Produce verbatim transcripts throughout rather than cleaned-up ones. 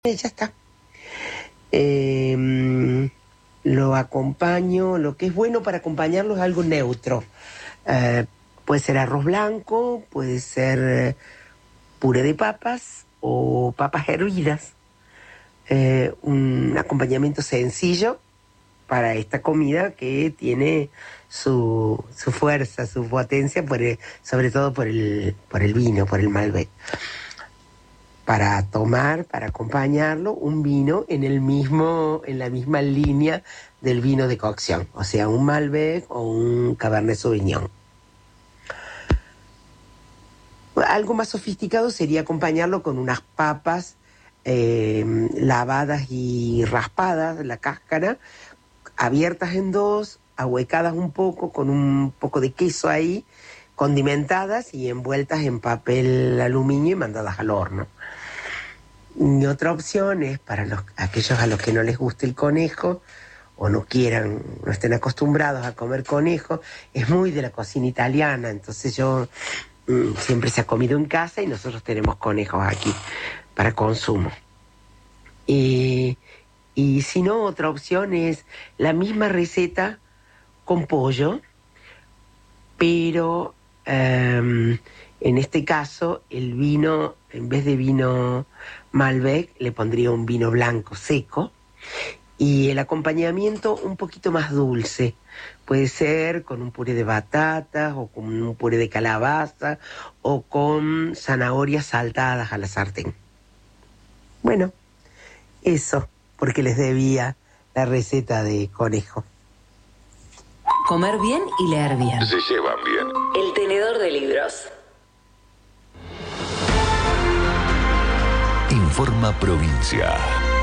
Ya está. Eh, lo acompaño, lo que es bueno para acompañarlo es algo neutro. Eh, puede ser arroz blanco, puede ser eh, puré de papas o papas hervidas. Eh, un acompañamiento sencillo para esta comida que tiene su, su fuerza, su potencia, por el, sobre todo por el, por el vino, por el Malbec. Para tomar, para acompañarlo, un vino en el mismo, en la misma línea del vino de cocción, o sea, un Malbec o un Cabernet Sauvignon. Algo más sofisticado sería acompañarlo con unas papas eh, lavadas y raspadas, la cáscara, abiertas en dos, ahuecadas un poco, con un poco de queso ahí, condimentadas y envueltas en papel aluminio y mandadas al horno. Y otra opción es para los, aquellos a los que no les guste el conejo o no quieran, no estén acostumbrados a comer conejo, es muy de la cocina italiana, entonces yo mmm, siempre se ha comido en casa y nosotros tenemos conejos aquí para consumo. Y, y si no, otra opción es la misma receta con pollo, pero um, en este caso el vino, en vez de vino Malbec, le pondría un vino blanco seco y el acompañamiento un poquito más dulce. Puede ser con un puré de batatas o con un puré de calabaza o con zanahorias saltadas a la sartén. Bueno, eso, porque les debía la receta de conejo. Comer bien y leer bien. Se llevan bien. El tenedor de libros. Informa Provincia.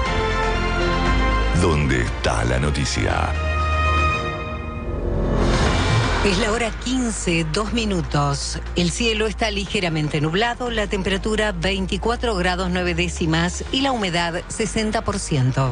¿Dónde está la noticia? Es la hora quince, dos minutos. El cielo está ligeramente nublado, la temperatura veinticuatro grados nueve décimas y la humedad sesenta por ciento.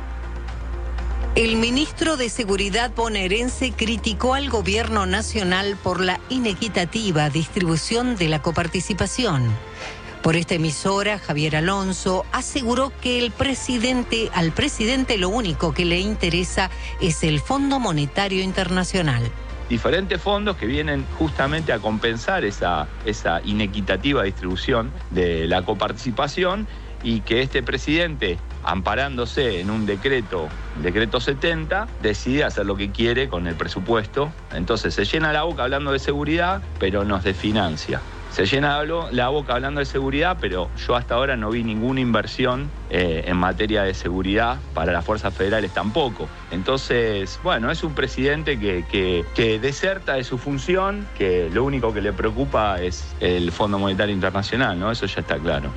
El ministro de Seguridad bonaerense criticó al gobierno nacional por la inequitativa distribución de la coparticipación. Por esta emisora, Javier Alonso aseguró que el presidente, al presidente lo único que le interesa es el Fondo Monetario Internacional. Diferentes fondos que vienen justamente a compensar esa, esa inequitativa distribución de la coparticipación y que este presidente, amparándose en un decreto, decreto setenta, decide hacer lo que quiere con el presupuesto. Entonces se llena la boca hablando de seguridad, pero nos desfinancia. Se llena la boca hablando de seguridad, pero yo hasta ahora no vi ninguna inversión eh, en materia de seguridad para las fuerzas federales tampoco. Entonces, bueno, es un presidente que, que, que deserta de su función, que lo único que le preocupa es el Fondo Monetario Internacional, ¿no? Eso ya está claro.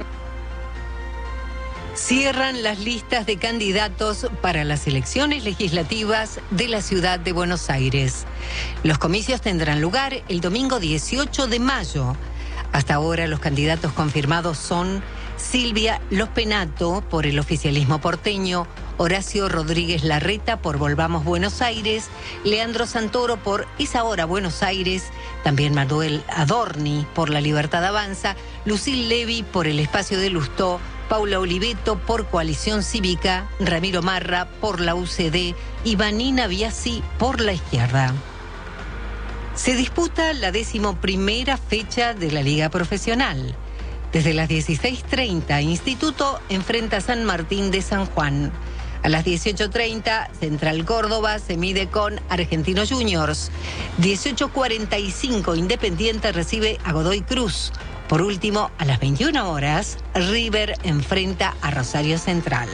Cierran las listas de candidatos para las elecciones legislativas de la ciudad de Buenos Aires. Los comicios tendrán lugar el domingo dieciocho de mayo. Hasta ahora los candidatos confirmados son Silvia Lospenato por el oficialismo porteño, Horacio Rodríguez Larreta por Volvamos Buenos Aires, Leandro Santoro por Es Ahora Buenos Aires, también Manuel Adorni por La Libertad Avanza, Lucille Levy por el Espacio de Lustó, Paula Oliveto por Coalición Cívica, Ramiro Marra por la U C D y Vanina Biasi por la izquierda. Se disputa la decimoprimera fecha de la Liga Profesional. Desde las dieciséis treinta, Instituto enfrenta a San Martín de San Juan. A las dieciocho treinta, Central Córdoba se mide con Argentinos Juniors. dieciocho cuarenta y cinco, Independiente recibe a Godoy Cruz. Por último, a las veintiuna horas, River enfrenta a Rosario Central.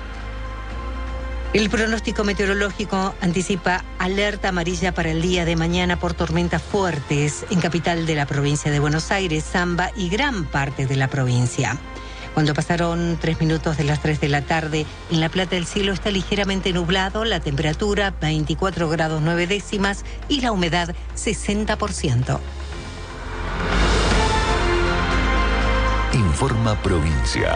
El pronóstico meteorológico anticipa alerta amarilla para el día de mañana por tormentas fuertes en capital de la provincia de Buenos Aires, Zamba y gran parte de la provincia. Cuando pasaron tres minutos de las tres de la tarde, en La Plata el cielo está ligeramente nublado, la temperatura veinticuatro grados nueve décimas y la humedad sesenta por ciento. Informa Provincia.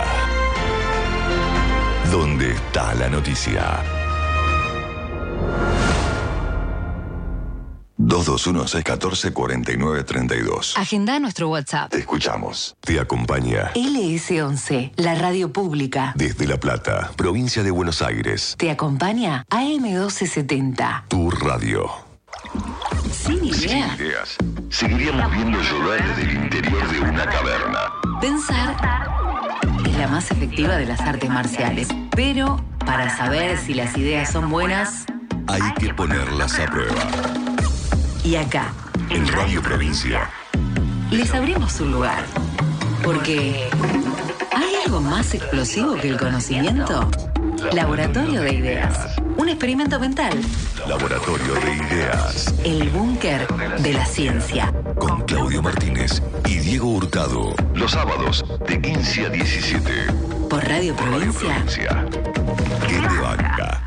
¿Dónde está la noticia? dos dos uno, seis uno cuatro, cuatro nueve tres dos. Agenda nuestro WhatsApp. Te escuchamos. Te acompaña L S once, la radio pública. desde La Plata, provincia de Buenos Aires. Te acompaña A M doce setenta. Tu radio. Sin idea. Sin ideas. Seguiríamos viendo llover desde el interior de una caverna. Pensar es la más efectiva de las artes marciales. Pero para saber si las ideas son buenas, Hay que ponerlas a prueba. y acá, En Radio Provincia. les abrimos un lugar. Porque ¿hay algo más explosivo que el conocimiento? Laboratorio de Ideas. Un experimento mental. Laboratorio de Ideas. El búnker de la ciencia. Con Claudio Martínez y Diego Hurtado. Los sábados de quince a diecisiete. Por Radio Radio Provincia. Provincia. Que te banca.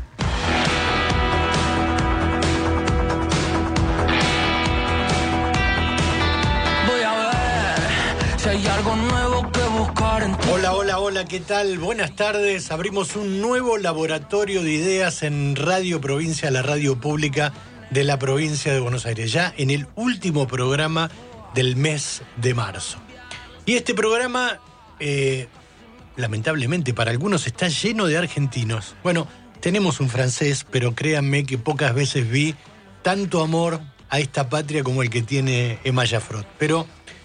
Voy a ver si hay algo nuevo que buscar en ti. Hola, hola, hola, ¿qué tal? Buenas tardes. Abrimos un nuevo laboratorio de ideas en Radio Provincia, la radio pública de la provincia de Buenos Aires, ya en el último programa del mes de marzo. Y este programa, eh, lamentablemente para algunos, está lleno de argentinos. Bueno, tenemos un francés, pero créanme que pocas veces vi tanto amor a esta patria como el que tiene Emma Jaffrot. Pero,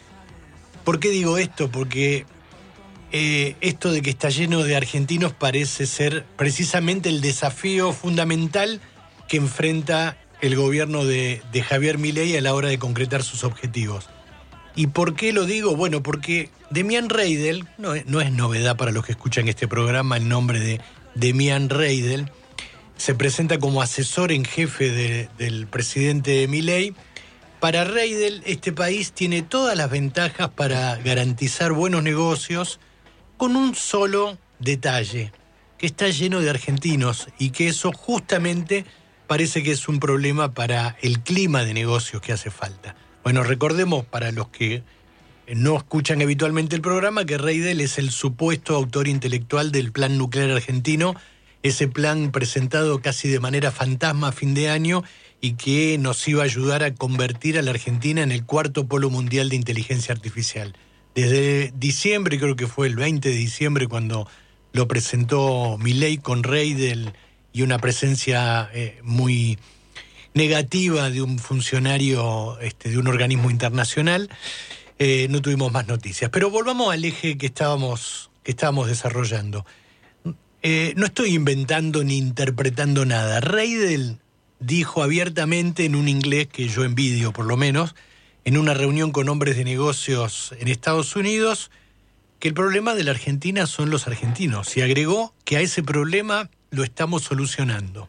¿por qué digo esto? Porque eh, esto de que está lleno de argentinos parece ser precisamente el desafío fundamental que enfrenta el gobierno de, de Javier Milei a la hora de concretar sus objetivos. ¿Y por qué lo digo? Bueno, porque Demian Reidel, no, no es novedad para los que escuchan este programa el nombre de Demian Reidel, se presenta como asesor en jefe de, del presidente Milei. Para Reidel, este país tiene todas las ventajas para garantizar buenos negocios, con un solo detalle, que está lleno de argentinos y que eso justamente parece que es un problema para el clima de negocios que hace falta. Bueno, recordemos, para los que no escuchan habitualmente el programa, que Reidel es el supuesto autor intelectual del Plan Nuclear Argentino, ese plan presentado casi de manera fantasma a fin de año y que nos iba a ayudar a convertir a la Argentina en el cuarto polo mundial de inteligencia artificial. Desde diciembre, creo que fue el veinte de diciembre, cuando lo presentó Milei con Reidel y una presencia eh, muy negativa de un funcionario este, de un organismo internacional, eh, no tuvimos más noticias. Pero volvamos al eje que estábamos, que estábamos desarrollando. Eh, no estoy inventando ni interpretando nada. Reidel dijo abiertamente, en un inglés que yo envidio por lo menos, en una reunión con hombres de negocios en Estados Unidos, que el problema de la Argentina son los argentinos. Y agregó que a ese problema lo estamos solucionando.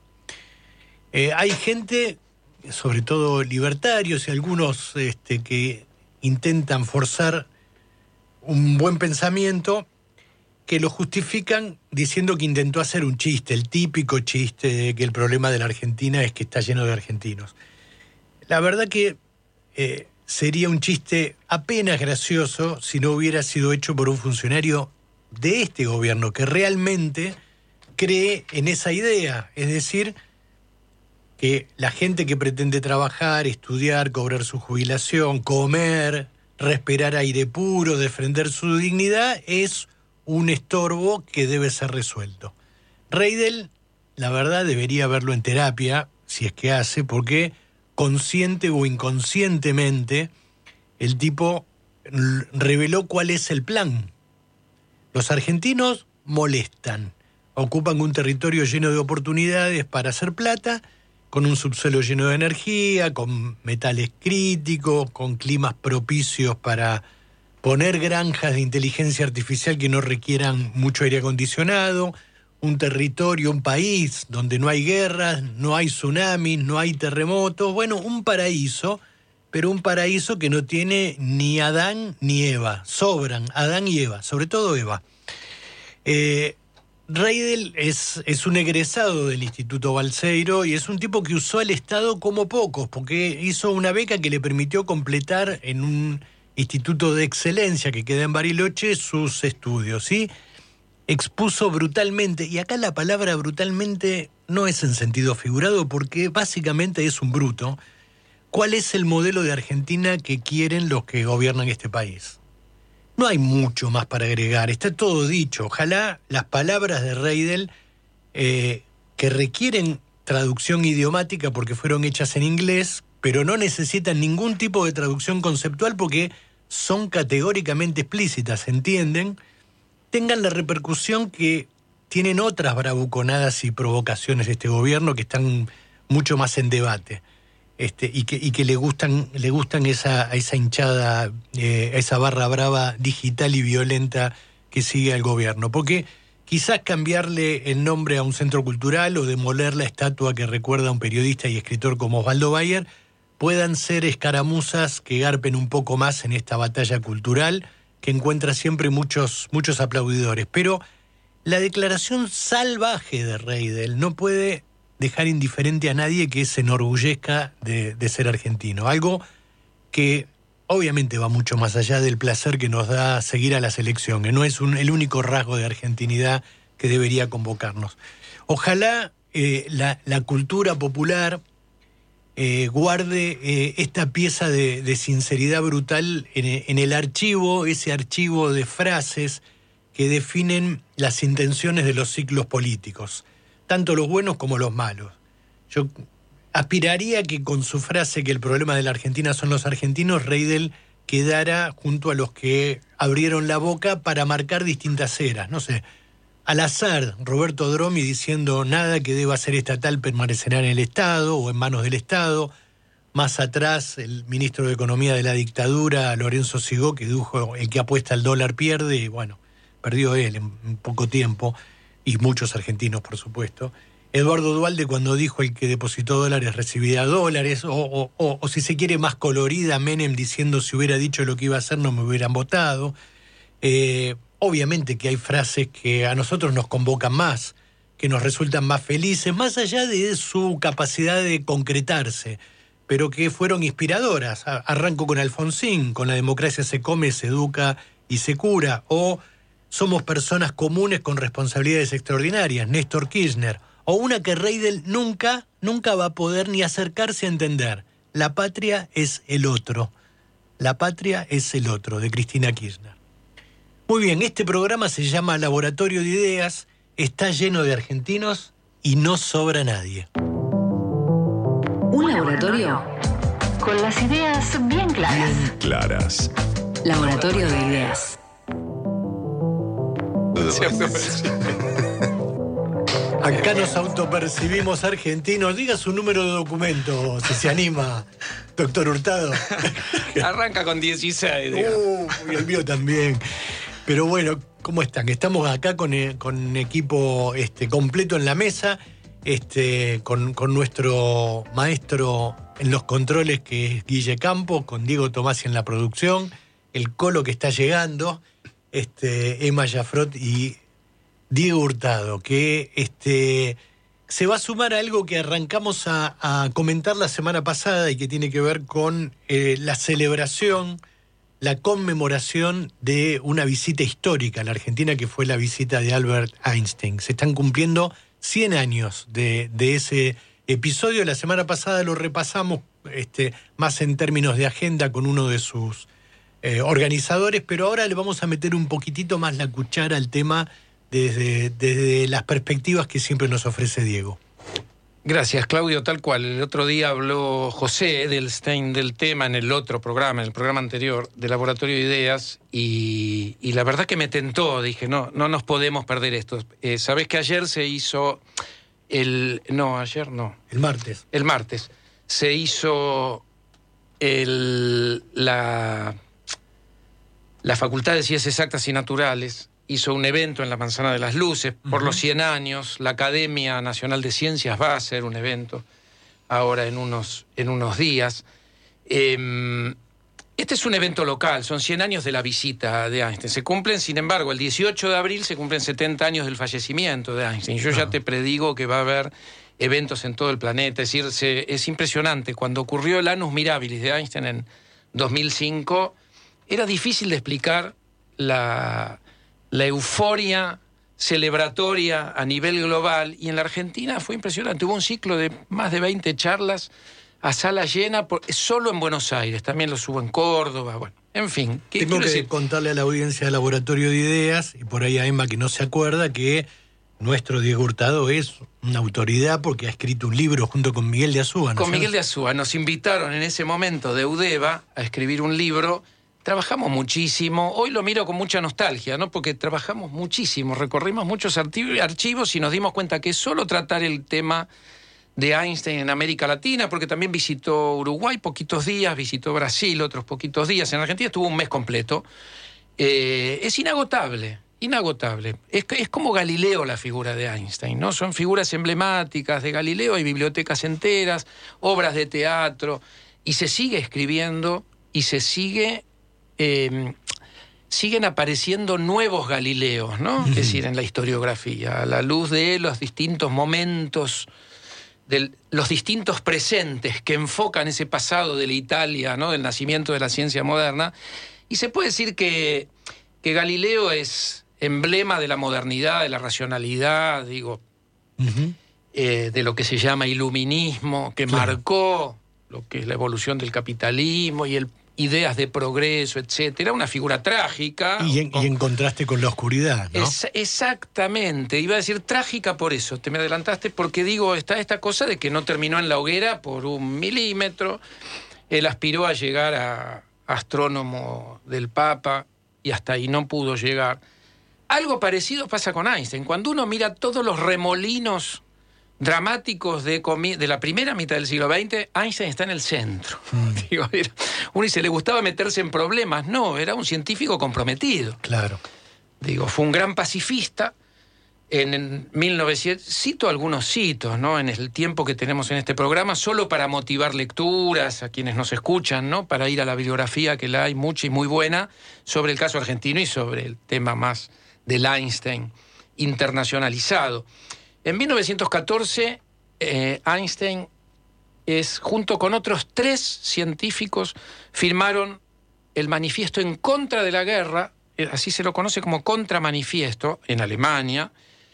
Eh, hay gente, sobre todo libertarios y algunos este, que intentan forzar un buen pensamiento, que lo justifican diciendo que intentó hacer un chiste, el típico chiste de que el problema de la Argentina es que está lleno de argentinos. La verdad que eh, sería un chiste apenas gracioso si no hubiera sido hecho por un funcionario de este gobierno que realmente cree en esa idea, es decir, que la gente que pretende trabajar, estudiar, cobrar su jubilación, comer, respirar aire puro, defender su dignidad, es un estorbo que debe ser resuelto. Reidel, la verdad, debería verlo en terapia, si es que hace, porque consciente o inconscientemente el tipo reveló cuál es el plan. Los argentinos molestan, ocupan un territorio lleno de oportunidades para hacer plata, con un subsuelo lleno de energía, con metales críticos, con climas propicios para poner granjas de inteligencia artificial que no requieran mucho aire acondicionado, un territorio, un país donde no hay guerras, no hay tsunamis, no hay terremotos. Bueno, un paraíso, pero un paraíso que no tiene ni Adán ni Eva. Sobran Adán y Eva, sobre todo Eva. Eh, Reidel es, es un egresado del Instituto Balseiro y es un tipo que usó el Estado como pocos, porque hizo una beca que le permitió completar en un instituto de excelencia que queda en Bariloche sus estudios, ¿sí? Expuso brutalmente, y acá la palabra brutalmente no es en sentido figurado porque básicamente es un bruto, ¿cuál es el modelo de Argentina que quieren los que gobiernan este país? No hay mucho más para agregar, está todo dicho. Ojalá las palabras de Reidel, eh, que requieren traducción idiomática porque fueron hechas en inglés, pero no necesitan ningún tipo de traducción conceptual porque son categóricamente explícitas, ¿se entienden? Tengan la repercusión que tienen otras bravuconadas y provocaciones de este gobierno que están mucho más en debate. Este, y que, y que le gustan, le gustan esa, esa hinchada, eh, esa barra brava digital y violenta que sigue al gobierno. Porque quizás cambiarle el nombre a un centro cultural o demoler la estatua que recuerda a un periodista y escritor como Osvaldo Bayer puedan ser escaramuzas que garpen un poco más en esta batalla cultural que encuentra siempre muchos, muchos aplaudidores. Pero la declaración salvaje de Reidel no puede dejar indiferente a nadie que se enorgullezca de, de ser argentino. Algo que obviamente va mucho más allá del placer que nos da seguir a la selección, que no es un, el único rasgo de argentinidad que debería convocarnos. Ojalá eh, la, la cultura popular eh, guarde eh, esta pieza de, de sinceridad brutal en, en el archivo, ese archivo de frases que definen las intenciones de los ciclos políticos, tanto los buenos como los malos. Yo aspiraría que con su frase que el problema de la Argentina son los argentinos, Reidel quedara junto a los que abrieron la boca para marcar distintas eras. No sé, al azar, Roberto Dromi diciendo nada que deba ser estatal permanecerá en el Estado o en manos del Estado. Más atrás, el ministro de Economía de la dictadura, Lorenzo Sigó, que dijo el que apuesta al dólar pierde, y bueno, perdió él en, en poco tiempo. Y muchos argentinos, por supuesto. Eduardo Duhalde, cuando dijo el que depositó dólares recibirá dólares, o, o, o, o si se quiere más colorida, Menem diciendo si hubiera dicho lo que iba a hacer no me hubieran votado. Eh, obviamente que hay frases que a nosotros nos convocan más, que nos resultan más felices, más allá de su capacidad de concretarse, pero que fueron inspiradoras. Arranco con Alfonsín, con la democracia se come, se educa y se cura, o somos personas comunes con responsabilidades extraordinarias, Néstor Kirchner, o una que Reidel nunca, nunca va a poder ni acercarse a entender. La patria es el otro. La patria es el otro, de Cristina Kirchner. Muy bien, este programa se llama Laboratorio de Ideas, está lleno de argentinos y no sobra nadie. Un laboratorio con las ideas bien claras. Bien claras. Laboratorio de Ideas. Acá nos autopercibimos argentinos. Diga su número de documento, si se anima, doctor Hurtado. Arranca con dieciséis, digamos. Uh, y el mío también. Pero bueno, ¿cómo están? Estamos acá con, con equipo este, completo en la mesa, este, con, con nuestro maestro en los controles, que es Guille Campos, con Diego Tomasi en la producción, el Colo que está llegando, este, Emma Jaffrot y Diego Hurtado, que este, se va a sumar a algo que arrancamos a, a comentar la semana pasada y que tiene que ver con eh, la celebración, la conmemoración de una visita histórica a la Argentina, que fue la visita de Albert Einstein. Se están cumpliendo cien años de, de ese episodio. La semana pasada lo repasamos este, más en términos de agenda con uno de sus eh, organizadores, pero ahora le vamos a meter un poquitito más la cuchara al tema desde, desde las perspectivas que siempre nos ofrece Diego. Gracias, Claudio. Tal cual. El otro día habló José Edelstein del tema en el otro programa, en el programa anterior, de Laboratorio de Ideas, y, y la verdad que me tentó. Dije, no, no nos podemos perder esto. Eh, ¿Sabés que ayer se hizo el... No, ayer no. El martes. El martes. Se hizo el, la, la Facultad de Ciencias Exactas y Naturales, hizo un evento en la Manzana de las Luces por uh-huh. los cien años. La Academia Nacional de Ciencias va a hacer un evento ahora en unos, en unos días. Eh, este es un evento local, son cien años de la visita de Einstein. Se cumplen, sin embargo, el dieciocho de abril se cumplen setenta años del fallecimiento de Einstein. Yo uh-huh. ya te predigo que va a haber eventos en todo el planeta. Es decir, se, es impresionante. Cuando ocurrió el Annus Mirabilis de Einstein en dos mil cinco, era difícil de explicar la... la euforia celebratoria a nivel global, y en la Argentina fue impresionante. Hubo un ciclo de más de veinte charlas a sala llena, por, solo en Buenos Aires, también los hubo en Córdoba, bueno, en fin. ¿qué, Tengo que decir? contarle a la audiencia de Laboratorio de Ideas, y por ahí a Emma que no se acuerda, que nuestro Diego Hurtado es una autoridad porque ha escrito un libro junto con Miguel de Azúa, ¿no? Con Miguel de Azúa nos invitaron en ese momento de UDEVA a escribir un libro. Trabajamos muchísimo, hoy lo miro con mucha nostalgia, ¿no? Porque trabajamos muchísimo, recorrimos muchos archivos y nos dimos cuenta que solo tratar el tema de Einstein en América Latina, porque también visitó Uruguay poquitos días, visitó Brasil otros poquitos días, en Argentina estuvo un mes completo, eh, es inagotable, inagotable. Es, es como Galileo la figura de Einstein, ¿no? Son figuras emblemáticas de Galileo, hay bibliotecas enteras, obras de teatro, y se sigue escribiendo y se sigue... Eh, siguen apareciendo nuevos Galileos, ¿no? Uh-huh. Es decir, en la historiografía, a la luz de los distintos momentos, de los distintos presentes que enfocan ese pasado de la Italia, ¿no? Del nacimiento de la ciencia moderna. Y se puede decir que, que Galileo es emblema de la modernidad, de la racionalidad, digo, uh-huh. eh, de lo que se llama iluminismo, que claro. marcó lo que es la evolución del capitalismo y el ideas de progreso, etcétera, una figura trágica. Y en, con, y en contraste con la oscuridad, ¿no? Es, exactamente, iba a decir trágica por eso, te me adelantaste, porque digo, está esta cosa de que no terminó en la hoguera por un milímetro, él aspiró a llegar a astrónomo del Papa y hasta ahí no pudo llegar. Algo parecido pasa con Einstein, cuando uno mira todos los remolinos dramáticos de, de la primera mitad del siglo veinte, Einstein está en el centro. Mm. Digo, era, uno dice, ¿le gustaba meterse en problemas? No, era un científico comprometido. Claro. Digo, fue un gran pacifista. En, en mil novecientos, cito algunos citos, ¿no? En el tiempo que tenemos en este programa, solo para motivar lecturas a quienes nos escuchan, ¿no? Para ir a la bibliografía, que la hay mucha y muy buena, sobre el caso argentino y sobre el tema más del Einstein internacionalizado. En mil novecientos catorce, eh, Einstein es, junto con otros tres científicos, firmaron el manifiesto en contra de la guerra, eh, así se lo conoce como contramanifiesto, en Alemania,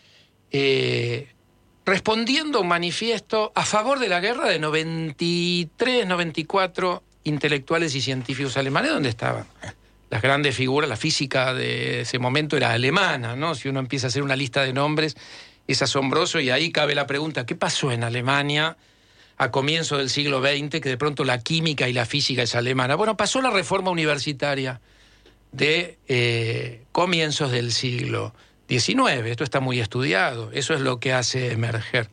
eh, respondiendo a un manifiesto a favor de la guerra de noventa y tres, noventa y cuatro intelectuales y científicos alemanes, donde estaban las grandes figuras. La física de ese momento era alemana, ¿no? Si uno empieza a hacer una lista de nombres, es asombroso, y ahí cabe la pregunta, ¿qué pasó en Alemania a comienzos del siglo veinte, que de pronto la química y la física es alemana? Bueno, pasó la reforma universitaria de eh, comienzos del siglo diecinueve. Esto está muy estudiado, eso es lo que hace emerger.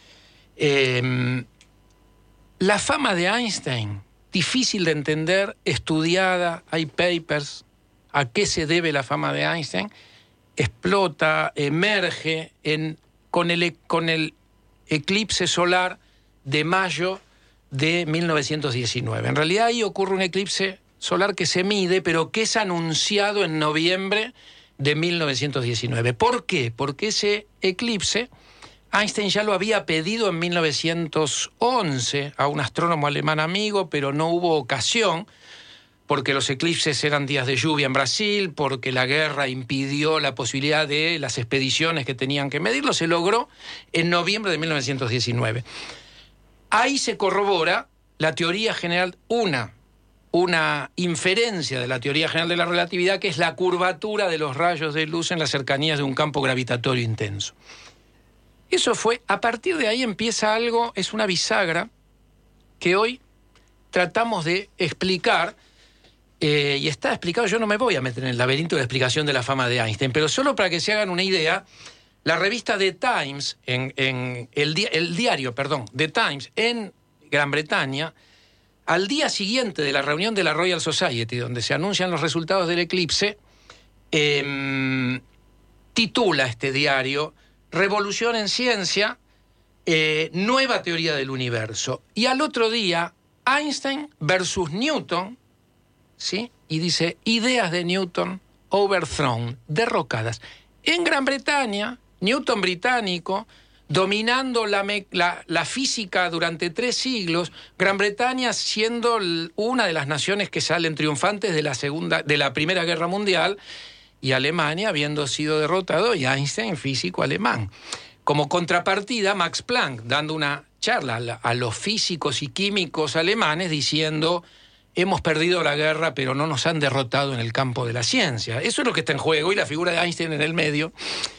Eh, la fama de Einstein, difícil de entender, estudiada, hay papers, ¿a qué se debe la fama de Einstein? Explota, emerge en, con, el, con el eclipse solar de mayo de mil novecientos diecinueve. En realidad ahí ocurre un eclipse solar que se mide, pero que es anunciado en noviembre de mil novecientos diecinueve. ¿Por qué? Porque ese eclipse Einstein ya lo había pedido en mil novecientos once a un astrónomo alemán amigo, pero no hubo ocasión, porque los eclipses eran días de lluvia en Brasil, porque la guerra impidió la posibilidad de las expediciones que tenían que medirlo. Se logró en noviembre de mil novecientos diecinueve. Ahí se corrobora la teoría general, una, una inferencia de la teoría general de la relatividad, que es la curvatura de los rayos de luz en las cercanías de un campo gravitatorio intenso. Eso fue, a partir de ahí empieza algo, es una bisagra que hoy tratamos de explicar. Eh, y está explicado, yo no me voy a meter en el laberinto de explicación de la fama de Einstein, pero solo para que se hagan una idea, la revista The Times, en, en el, di el diario, perdón, The Times, en Gran Bretaña, al día siguiente de la reunión de la Royal Society, donde se anuncian los resultados del eclipse, eh, titula este diario Revolución en Ciencia, eh, nueva teoría del universo. Y al otro día, Einstein versus Newton, ¿sí? Y dice, ideas de Newton overthrown, derrocadas. En Gran Bretaña, Newton británico, dominando la, la, la física durante tres siglos, Gran Bretaña siendo una de las naciones que salen triunfantes de la, segunda, de la Primera Guerra Mundial, y Alemania habiendo sido derrotado, y Einstein, físico alemán. Como contrapartida, Max Planck, dando una charla a los físicos y químicos alemanes diciendo: hemos perdido la guerra, pero no nos han derrotado en el campo de la ciencia. Eso es lo que está en juego, y la figura de Einstein en el medio,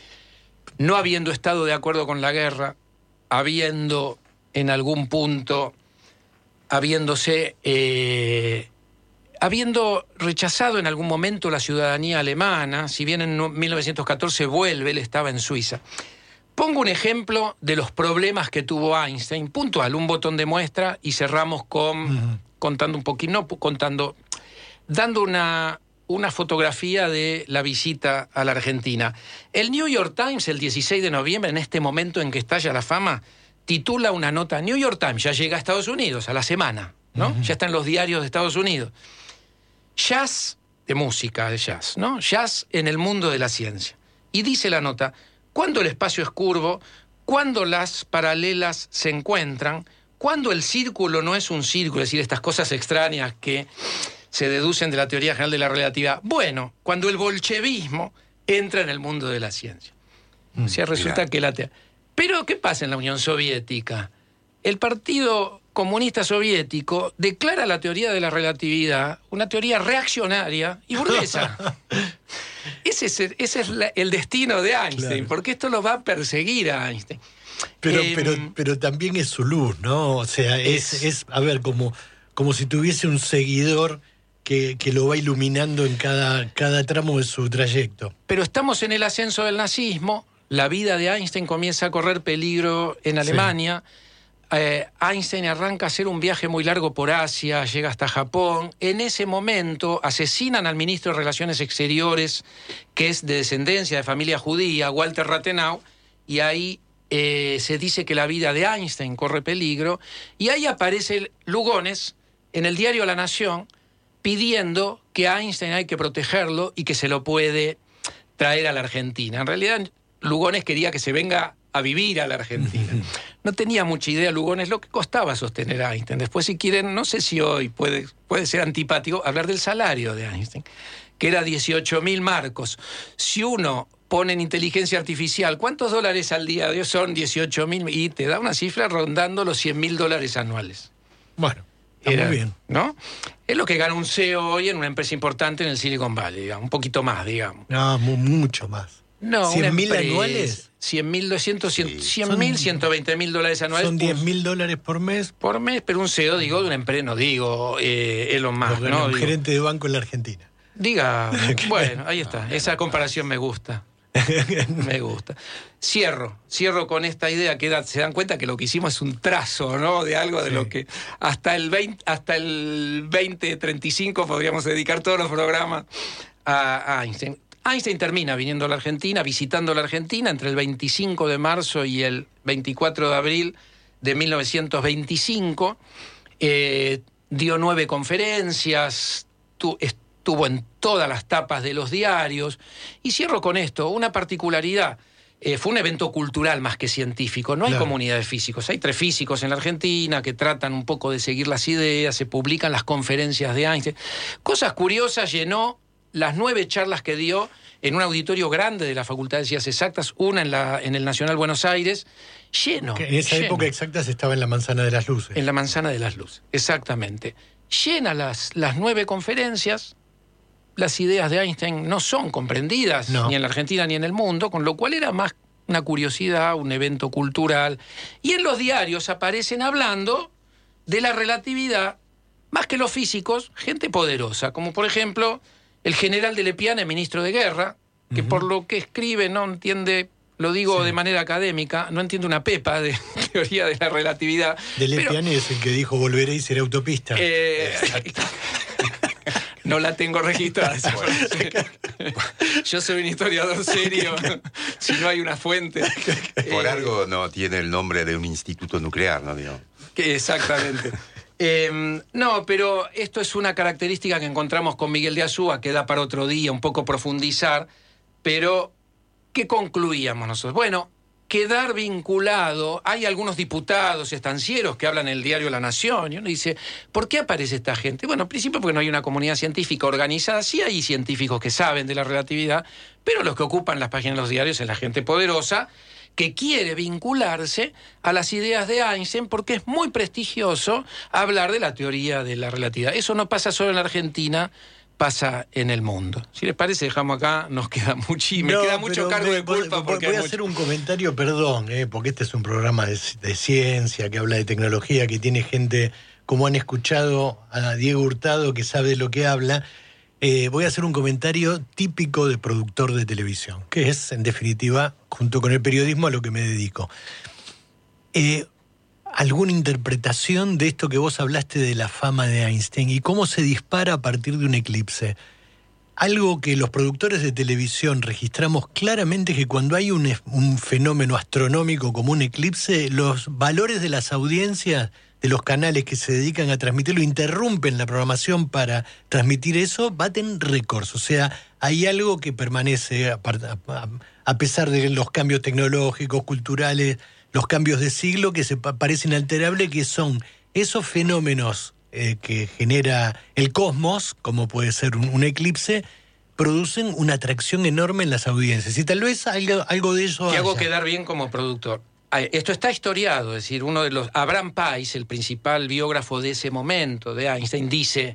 no habiendo estado de acuerdo con la guerra, habiendo en algún punto, habiéndose, eh, habiendo rechazado en algún momento la ciudadanía alemana, si bien en mil novecientos catorce vuelve, él estaba en Suiza. Pongo un ejemplo de los problemas que tuvo Einstein, puntual, un botón de muestra, y cerramos con, uh-huh. contando un poquito, no contando, dando una... una fotografía de la visita a la Argentina. El New York Times, el dieciséis de noviembre, en este momento en que estalla la fama, titula una nota. New York Times ya llega a Estados Unidos a la semana, ¿no? Uh-huh. Ya está en los diarios de Estados Unidos. Jazz de música, de jazz, ¿no? Jazz en el mundo de la ciencia. Y dice la nota: cuando el espacio es curvo, cuando las paralelas se encuentran, cuando el círculo no es un círculo, es decir, estas cosas extrañas que se deducen de la teoría general de la relatividad. Bueno, cuando el bolchevismo entra en el mundo de la ciencia. Mm, o sea, resulta mirá. que la teoría... Pero, ¿qué pasa en la Unión Soviética? El Partido Comunista Soviético declara la teoría de la relatividad una teoría reaccionaria y burguesa. ese es, el, ese es la, el destino de Einstein, claro. Porque esto lo va a perseguir a Einstein. Pero, eh, pero, pero también es su luz, ¿no? O sea, es, es, es a ver, como, como si tuviese un seguidor Que, que lo va iluminando en cada, cada tramo de su trayecto. Pero estamos en el ascenso del nazismo, la vida de Einstein comienza a correr peligro en Alemania, sí. eh, Einstein arranca a hacer un viaje muy largo por Asia, llega hasta Japón. En ese momento asesinan al ministro de Relaciones Exteriores, que es de descendencia de familia judía, Walter Rathenau, y ahí eh, se dice que la vida de Einstein corre peligro, y ahí aparece Lugones en el diario La Nación, pidiendo que a Einstein hay que protegerlo y que se lo puede traer a la Argentina. En realidad, Lugones quería que se venga a vivir a la Argentina. No tenía mucha idea Lugones lo que costaba sostener a Einstein. Después, si quieren, no sé si hoy puede, puede ser antipático hablar del salario de Einstein, que era dieciocho mil marcos. Si uno pone en inteligencia artificial, ¿cuántos dólares al día de hoy son dieciocho mil? Y te da una cifra rondando los cien mil dólares anuales. Bueno. Está Era, muy bien. ¿no? Es lo que gana un C E O hoy en una empresa importante en el Silicon Valley, digamos, un poquito más, digamos. No, mu mucho más. No, ¿cien mil anuales? cien mil, doscientos, cien mil, ciento veinte mil dólares anuales. Son diez mil dólares por mes. Por mes, pero un C E O, digo, de una empresa, no digo eh, Elon Musk, ¿no? Un digo, gerente de banco en la Argentina. Diga, bueno, ahí está, esa comparación me gusta. Me gusta. Cierro, cierro con esta idea que da, se dan cuenta que lo que hicimos es un trazo, ¿no? De algo de sí. lo que hasta el veinte, hasta el veinte treinta y cinco podríamos dedicar todos los programas a, a Einstein. Einstein termina viniendo a la Argentina, visitando la Argentina entre el veinticinco de marzo y el veinticuatro de abril de mil novecientos veinticinco. Eh, dio nueve conferencias, tu, estuvo en todas las tapas de los diarios. Y cierro con esto, una particularidad. Eh, fue un evento cultural más que científico. No hay claro. comunidad de físicos. Hay tres físicos en la Argentina que tratan un poco de seguir las ideas, se publican las conferencias de Einstein. Cosas curiosas, llenó las nueve charlas que dio en un auditorio grande de la Facultad de Ciencias Exactas, una en, la, en el Nacional Buenos Aires, lleno. Que en esa lleno. época Exactas estaba en la Manzana de las Luces. En la Manzana de las Luces, exactamente. Llena las, las nueve conferencias. Las ideas de Einstein no son comprendidas no. ni en la Argentina ni en el mundo, con lo cual era más una curiosidad, un evento cultural. Y en los diarios aparecen hablando de la relatividad, más que los físicos, gente poderosa, como por ejemplo el general de Lepiane, ministro de Guerra, que uh-huh. por lo que escribe no entiende, lo digo sí. de manera académica, no entiende una pepa de teoría de la relatividad. De Lepiane es el que dijo volveré y seré autopista. Eh, No la tengo registrada. Yo soy un historiador serio, si no hay una fuente. Por eh, algo no tiene el nombre de un instituto nuclear, ¿no? Digo. Que exactamente. eh, no, pero esto es una característica que encontramos con Miguel de Azúa, que da para otro día un poco profundizar, pero ¿qué concluíamos nosotros? Bueno, quedar vinculado, hay algunos diputados estancieros que hablan en el diario La Nación, y uno dice, ¿por qué aparece esta gente? Bueno, en principio porque no hay una comunidad científica organizada, sí hay científicos que saben de la relatividad, pero los que ocupan las páginas de los diarios es la gente poderosa, que quiere vincularse a las ideas de Einstein porque es muy prestigioso hablar de la teoría de la relatividad. Eso no pasa solo en la Argentina, pasa en el mundo. Si les parece, dejamos acá, nos queda muchísimo, me no, queda mucho cargo me, de culpa. Voy, porque voy a mucho... hacer un comentario, perdón, eh, porque este es un programa de, de ciencia, que habla de tecnología, que tiene gente, como han escuchado a Diego Hurtado, que sabe de lo que habla. Eh, voy a hacer un comentario típico de productor de televisión, que es, en definitiva, junto con el periodismo, a lo que me dedico. Eh, ¿Alguna interpretación de esto que vos hablaste de la fama de Einstein y cómo se dispara a partir de un eclipse? Algo que los productores de televisión registramos claramente es que cuando hay un, un fenómeno astronómico como un eclipse, los valores de las audiencias de los canales que se dedican a transmitirlo, interrumpen la programación para transmitir eso, baten récords. O sea, hay algo que permanece, a, a, a pesar de los cambios tecnológicos, culturales, los cambios de siglo, que se parecen inalterables, que son esos fenómenos eh, que genera el cosmos, como puede ser un, un eclipse, producen una atracción enorme en las audiencias. Y tal vez algo, algo de eso Te haya. hago quedar bien como productor. Esto está historiado, es decir, uno de los... Abraham Pais, el principal biógrafo de ese momento, de Einstein, dice: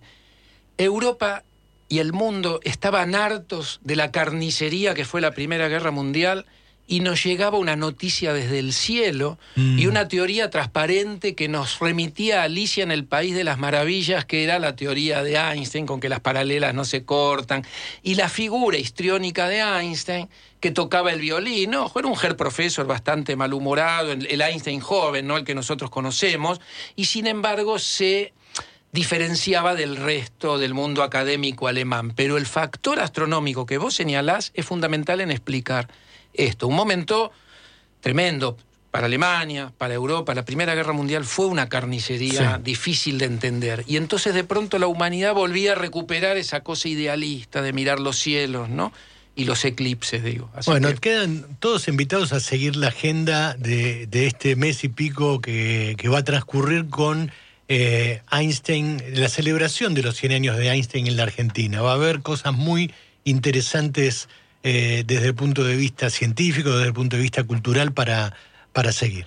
Europa y el mundo estaban hartos de la carnicería que fue la Primera Guerra Mundial y nos llegaba una noticia desde el cielo mm. y una teoría transparente que nos remitía a Alicia en el País de las Maravillas, que era la teoría de Einstein, con que las paralelas no se cortan, y la figura histriónica de Einstein, que tocaba el violín, ¿no? Era un Herr Professor bastante malhumorado, el Einstein joven, ¿no? El que nosotros conocemos, y sin embargo se diferenciaba del resto del mundo académico alemán. Pero el factor astronómico que vos señalás es fundamental en explicar esto. Un momento tremendo para Alemania, para Europa. La Primera Guerra Mundial fue una carnicería sí. difícil de entender. Y entonces de pronto la humanidad volvía a recuperar esa cosa idealista de mirar los cielos, ¿no? Y los eclipses, digo. Así bueno, que... quedan todos invitados a seguir la agenda de, de este mes y pico que, que va a transcurrir con eh, Einstein, la celebración de los cien años de Einstein en la Argentina. Va a haber cosas muy interesantes eh, desde el punto de vista científico, desde el punto de vista cultural para, para seguir.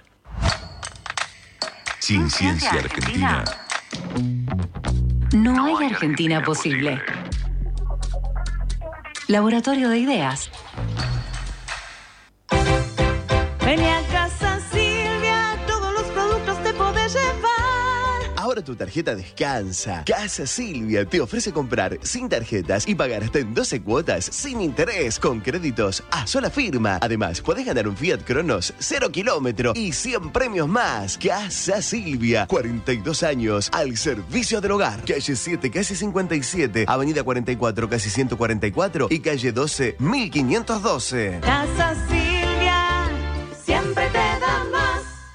Sin ciencia argentina, no hay Argentina posible. Laboratorio de Ideas. Ven a casa Silvia, todos los productos te podés llevar. Ahora tu tarjeta descansa. Casa Silvia te ofrece comprar sin tarjetas y pagar hasta en doce cuotas sin interés con créditos a sola firma. Además, podés ganar un Fiat Cronos cero kilómetro y cien premios más. Casa Silvia, cuarenta y dos años al servicio del hogar. Calle siete, casi cincuenta y siete, Avenida cuarenta y cuatro, casi ciento cuarenta y cuatro y calle doce, mil quinientos doce. Casa Silvia, siempre te da más.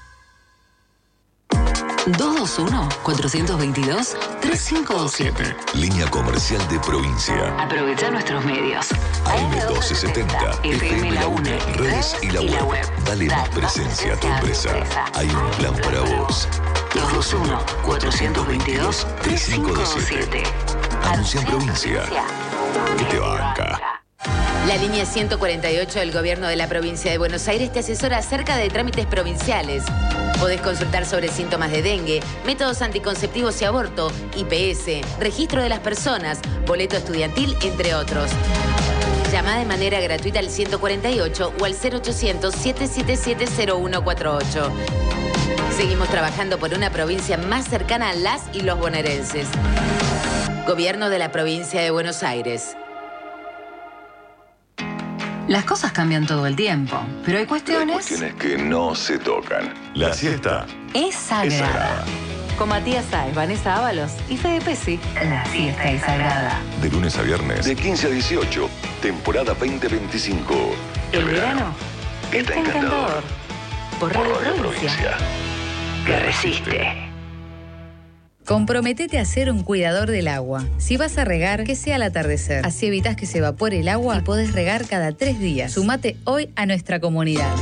dos dos uno, cuatro dos dos, tres cinco dos siete. Línea comercial de provincia. Aprovecha nuestros medios. A M doce setenta, F M La UNE, redes y la web. Dale más presencia a tu empresa. Hay un plan para vos. dos dos uno, cuatro dos dos, tres cinco dos siete. Anuncia en provincia. Que te banca. La línea ciento cuarenta y ocho del Gobierno de la Provincia de Buenos Aires te asesora acerca de trámites provinciales. Podés consultar sobre síntomas de dengue, métodos anticonceptivos y aborto, I P S, registro de las personas, boleto estudiantil, entre otros. Llama de manera gratuita al ciento cuarenta y ocho o al cero ochocientos, siete siete siete, cero uno cuatro ocho. Seguimos trabajando por una provincia más cercana a las y los bonaerenses. Gobierno de la Provincia de Buenos Aires. Las cosas cambian todo el tiempo, pero hay cuestiones... Hay cuestiones que no se tocan. La siesta es sagrada. Es sagrada. Con Matías Sáez, Vanessa Ábalos y Fede Pesci, la siesta es sagrada. De lunes a viernes, de quince a dieciocho, temporada veinte veinticinco. El, el verano está encantador. Por Radio, Por Radio Provincia. Provincia. Que resiste. Comprometete a ser un cuidador del agua. Si vas a regar, que sea al atardecer. Así evitas que se evapore el agua y podés regar cada tres días. Sumate hoy a nuestra comunidad.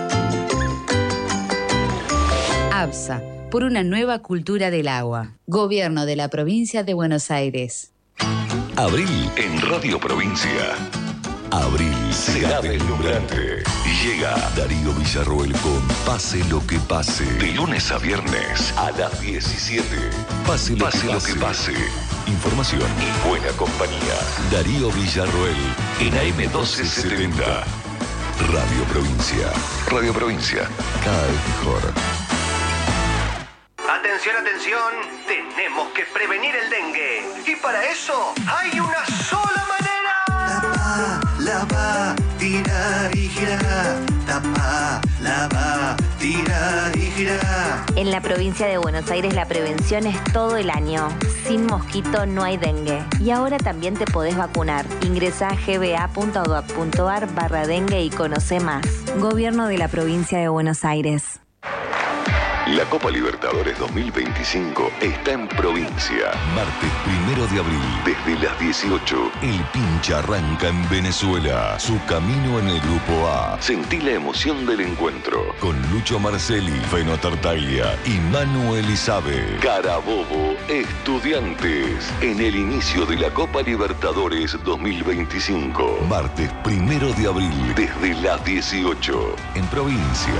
ABSA, por una nueva cultura del agua. Gobierno de la Provincia de Buenos Aires. Abril en Radio Provincia. Abril será deslumbrante. Llega Darío Villarroel con Pase lo que pase. De lunes a viernes a las diecisiete. Pase lo, pase que, lo pase. que pase. Información y buena compañía. Darío Villarroel en A M doce setenta. Radio Provincia. Radio Provincia. Cada vez mejor. Atención, atención. Tenemos que prevenir el dengue. Y para eso hay una sola manera. Tapa, lava, tira y gira. Tapa, lava, tira y gira. En la provincia de Buenos Aires la prevención es todo el año. Sin mosquito no hay dengue. Y ahora también te podés vacunar. Ingresá a gba.gov.ar barra dengue y conoce más. Gobierno de la provincia de Buenos Aires. La Copa Libertadores dos mil veinticinco está en provincia. Martes primero de abril, desde las dieciocho, el Pincha arranca en Venezuela. Su camino en el Grupo A. Sentí la emoción del encuentro. Con Lucho Marcelli, Feno Tartaglia y Manu Elizabe. Carabobo, Estudiantes. En el inicio de la Copa Libertadores dos mil veinticinco. Martes primero de abril, desde las dieciocho, en provincia.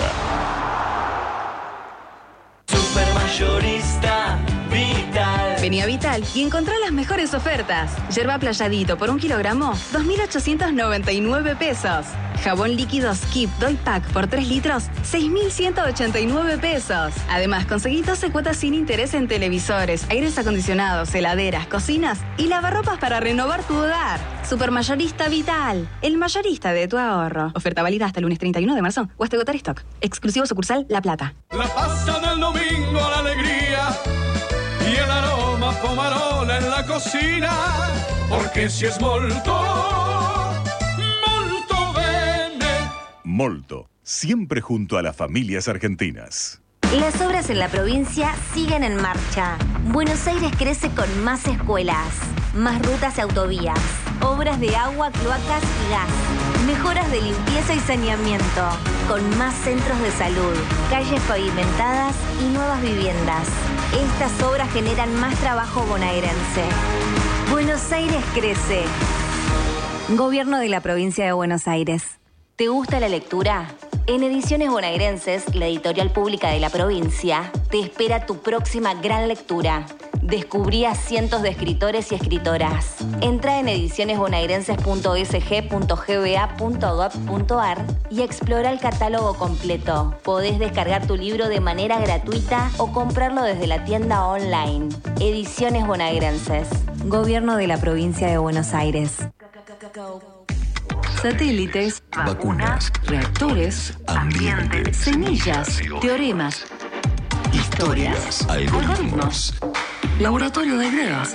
Supermayorista Vital. Vení a Vital y encontrá las mejores ofertas. Yerba Playadito por un kilogramo, dos mil ochocientos noventa y nueve pesos. Jabón líquido Skip Doy Pack por tres litros, seis mil ciento ochenta y nueve pesos. Además, conseguí doce cuotas sin interés en televisores, aires acondicionados, heladeras, cocinas y lavarropas para renovar tu hogar. Supermayorista Vital, el mayorista de tu ahorro. Oferta válida hasta el lunes treinta y uno de marzo o hasta agotar stock. Exclusivo sucursal La Plata. La pasta del domingo, la alegría y el aroma pomarola en la cocina. Porque si es molto, molto bene. Molto, siempre junto a las familias argentinas. Las obras en la provincia siguen en marcha. Buenos Aires crece con más escuelas, más rutas y autovías, obras de agua, cloacas y gas, mejoras de limpieza y saneamiento, con más centros de salud, calles pavimentadas y nuevas viviendas. Estas obras generan más trabajo bonaerense. Buenos Aires crece. Gobierno de la provincia de Buenos Aires. ¿Te gusta la lectura? En Ediciones Bonaerenses, la editorial pública de la provincia, te espera tu próxima gran lectura. Descubrí a cientos de escritores y escritoras. Entra en ediciones bonaerenses punto e s g punto g b a punto gov punto a r y explora el catálogo completo. Podés descargar tu libro de manera gratuita o comprarlo desde la tienda online. Ediciones Bonaerenses. Gobierno de la provincia de Buenos Aires. Satélites, vacunas, reactores, ambiente, semillas, teoremas, historias, algoritmos, laboratorio de ideas.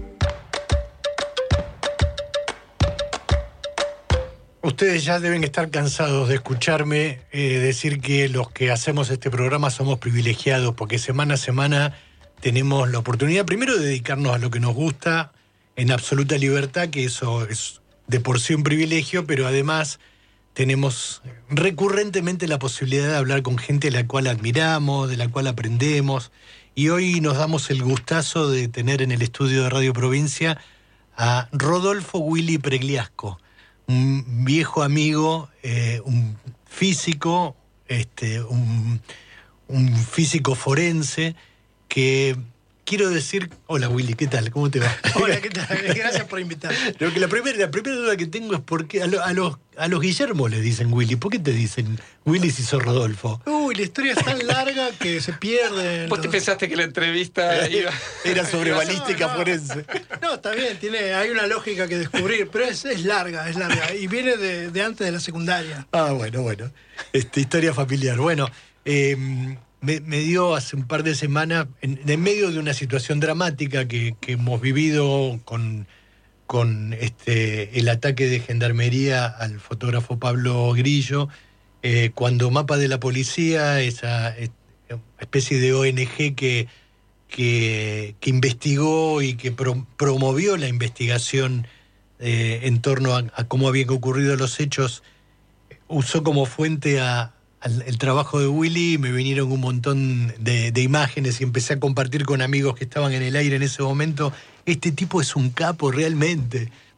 Ustedes ya deben estar cansados de escucharme eh, decir que los que hacemos este programa somos privilegiados porque semana a semana tenemos la oportunidad primero de dedicarnos a lo que nos gusta en absoluta libertad, que eso es de por sí un privilegio, pero además tenemos recurrentemente la posibilidad de hablar con gente a la cual admiramos, de la cual aprendemos, y hoy nos damos el gustazo de tener en el estudio de Radio Provincia a Rodolfo Willy Pregliasco, un viejo amigo, eh, un físico, este, un, un físico forense que... Quiero decir... Hola, Willy, ¿qué tal? ¿Cómo te va? Hola, ¿qué tal? Gracias por invitarme. Lo que la, primera, la primera duda que tengo es por qué a, lo, a, los, a los Guillermo les dicen Willy. ¿Por qué te dicen Willy si sos Rodolfo? Uy, la historia es tan larga que se pierde. ¿Vos te pensaste que la entrevista iba... era sobre balística no, no. forense? No, está bien, tiene, hay una lógica que descubrir, pero es, es larga, es larga. Y viene de, de antes de la secundaria. Ah, bueno, bueno. Este, historia familiar. Bueno, eh... Me, me dio hace un par de semanas, en, en medio de una situación dramática que, que hemos vivido con, con este, el ataque de gendarmería al fotógrafo Pablo Grillo, eh, cuando Mapa de la Policía, esa especie de O N G que, que, que investigó y que pro, promovió la investigación eh, en torno a, a cómo habían ocurrido los hechos, usó como fuente a el trabajo de Willy, me vinieron un montón de, de imágenes y empecé a compartir con amigos que estaban en el aire en ese momento. Este tipo es un capo realmente.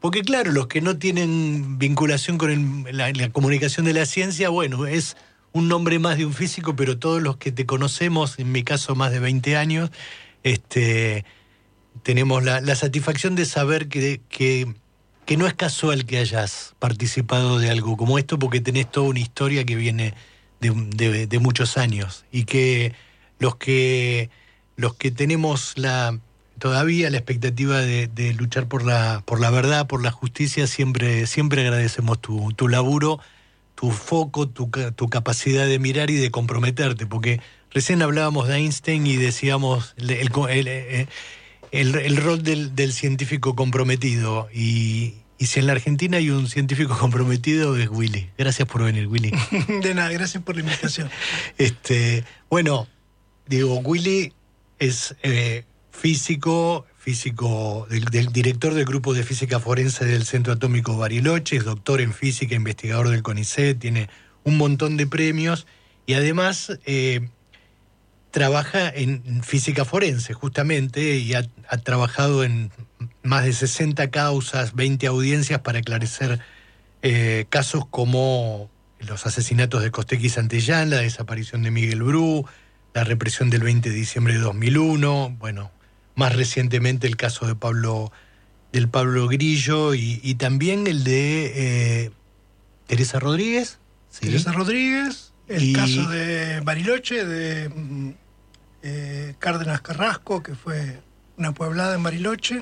Porque claro, los que no tienen vinculación con el- la, la comunicación de la ciencia, bueno, es un nombre más de un físico, pero todos los que te conocemos, en mi caso más de veinte años, este, tenemos la, la satisfacción de saber que, que, que no es casual que hayas participado de algo como esto, porque tenés toda una historia que viene de, de- de muchos años, y que los que, los que tenemos la... todavía la expectativa de, de luchar por la, por la verdad, por la justicia, siempre, siempre agradecemos tu, tu laburo, tu foco, tu, ca- tu capacidad de mirar y de comprometerte, porque recién hablábamos de Einstein y decíamos el, el, el, el- el rol del, del científico comprometido, y, y si en la Argentina hay un científico comprometido es Willy. Gracias por venir, Willy. De nada, gracias por la invitación. Este, bueno, digo, Willy es eh, físico, físico del, del director del grupo de física forense del Centro Atómico Bariloche, es doctor en física, investigador del CONICET, tiene un montón de premios y además eh, trabaja en física forense justamente, y ha, ha trabajado en más de sesenta causas, veinte audiencias para esclarecer eh, casos como los asesinatos de Costequi y Santillán, la desaparición de Miguel Bru, la represión del veinte de diciembre de dos mil uno, bueno, más recientemente el caso de Pablo, del Pablo Grillo, y, y también el de eh, Teresa Rodríguez. ¿sí? Teresa Rodríguez, el Y- caso de Bariloche, de mm, eh, Cárdenas Carrasco, que fue una pueblada en Bariloche,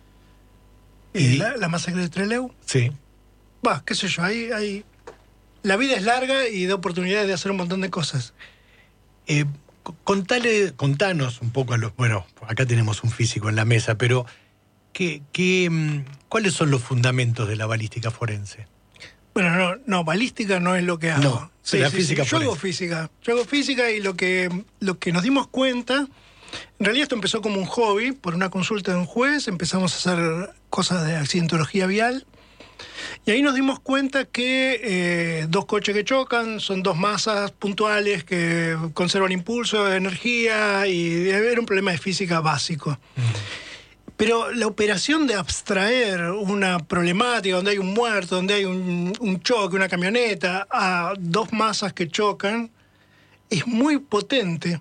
y Y- la, la masacre de Trelew. Sí. Va, qué sé yo, hay, hay... La vida es larga y da oportunidades de hacer un montón de cosas. Eh, c- contale, contanos un poco a los... Bueno, acá tenemos un físico en la mesa, pero ¿qué, qué, mm, ¿cuáles son los fundamentos de la balística forense? Bueno, no, no, balística no es lo que hago. No, la física Yo hago forense. física. Yo hago física y lo que, lo que nos dimos cuenta, en realidad esto empezó como un hobby, por una consulta de un juez, empezamos a hacer cosas de accidentología vial, y ahí nos dimos cuenta que eh, dos coches que chocan son dos masas puntuales que conservan impulso, energía, y era un problema de física básico. Pero la operación de abstraer una problemática donde hay un muerto, donde hay un, un choque, una camioneta, a dos masas que chocan, es muy potente.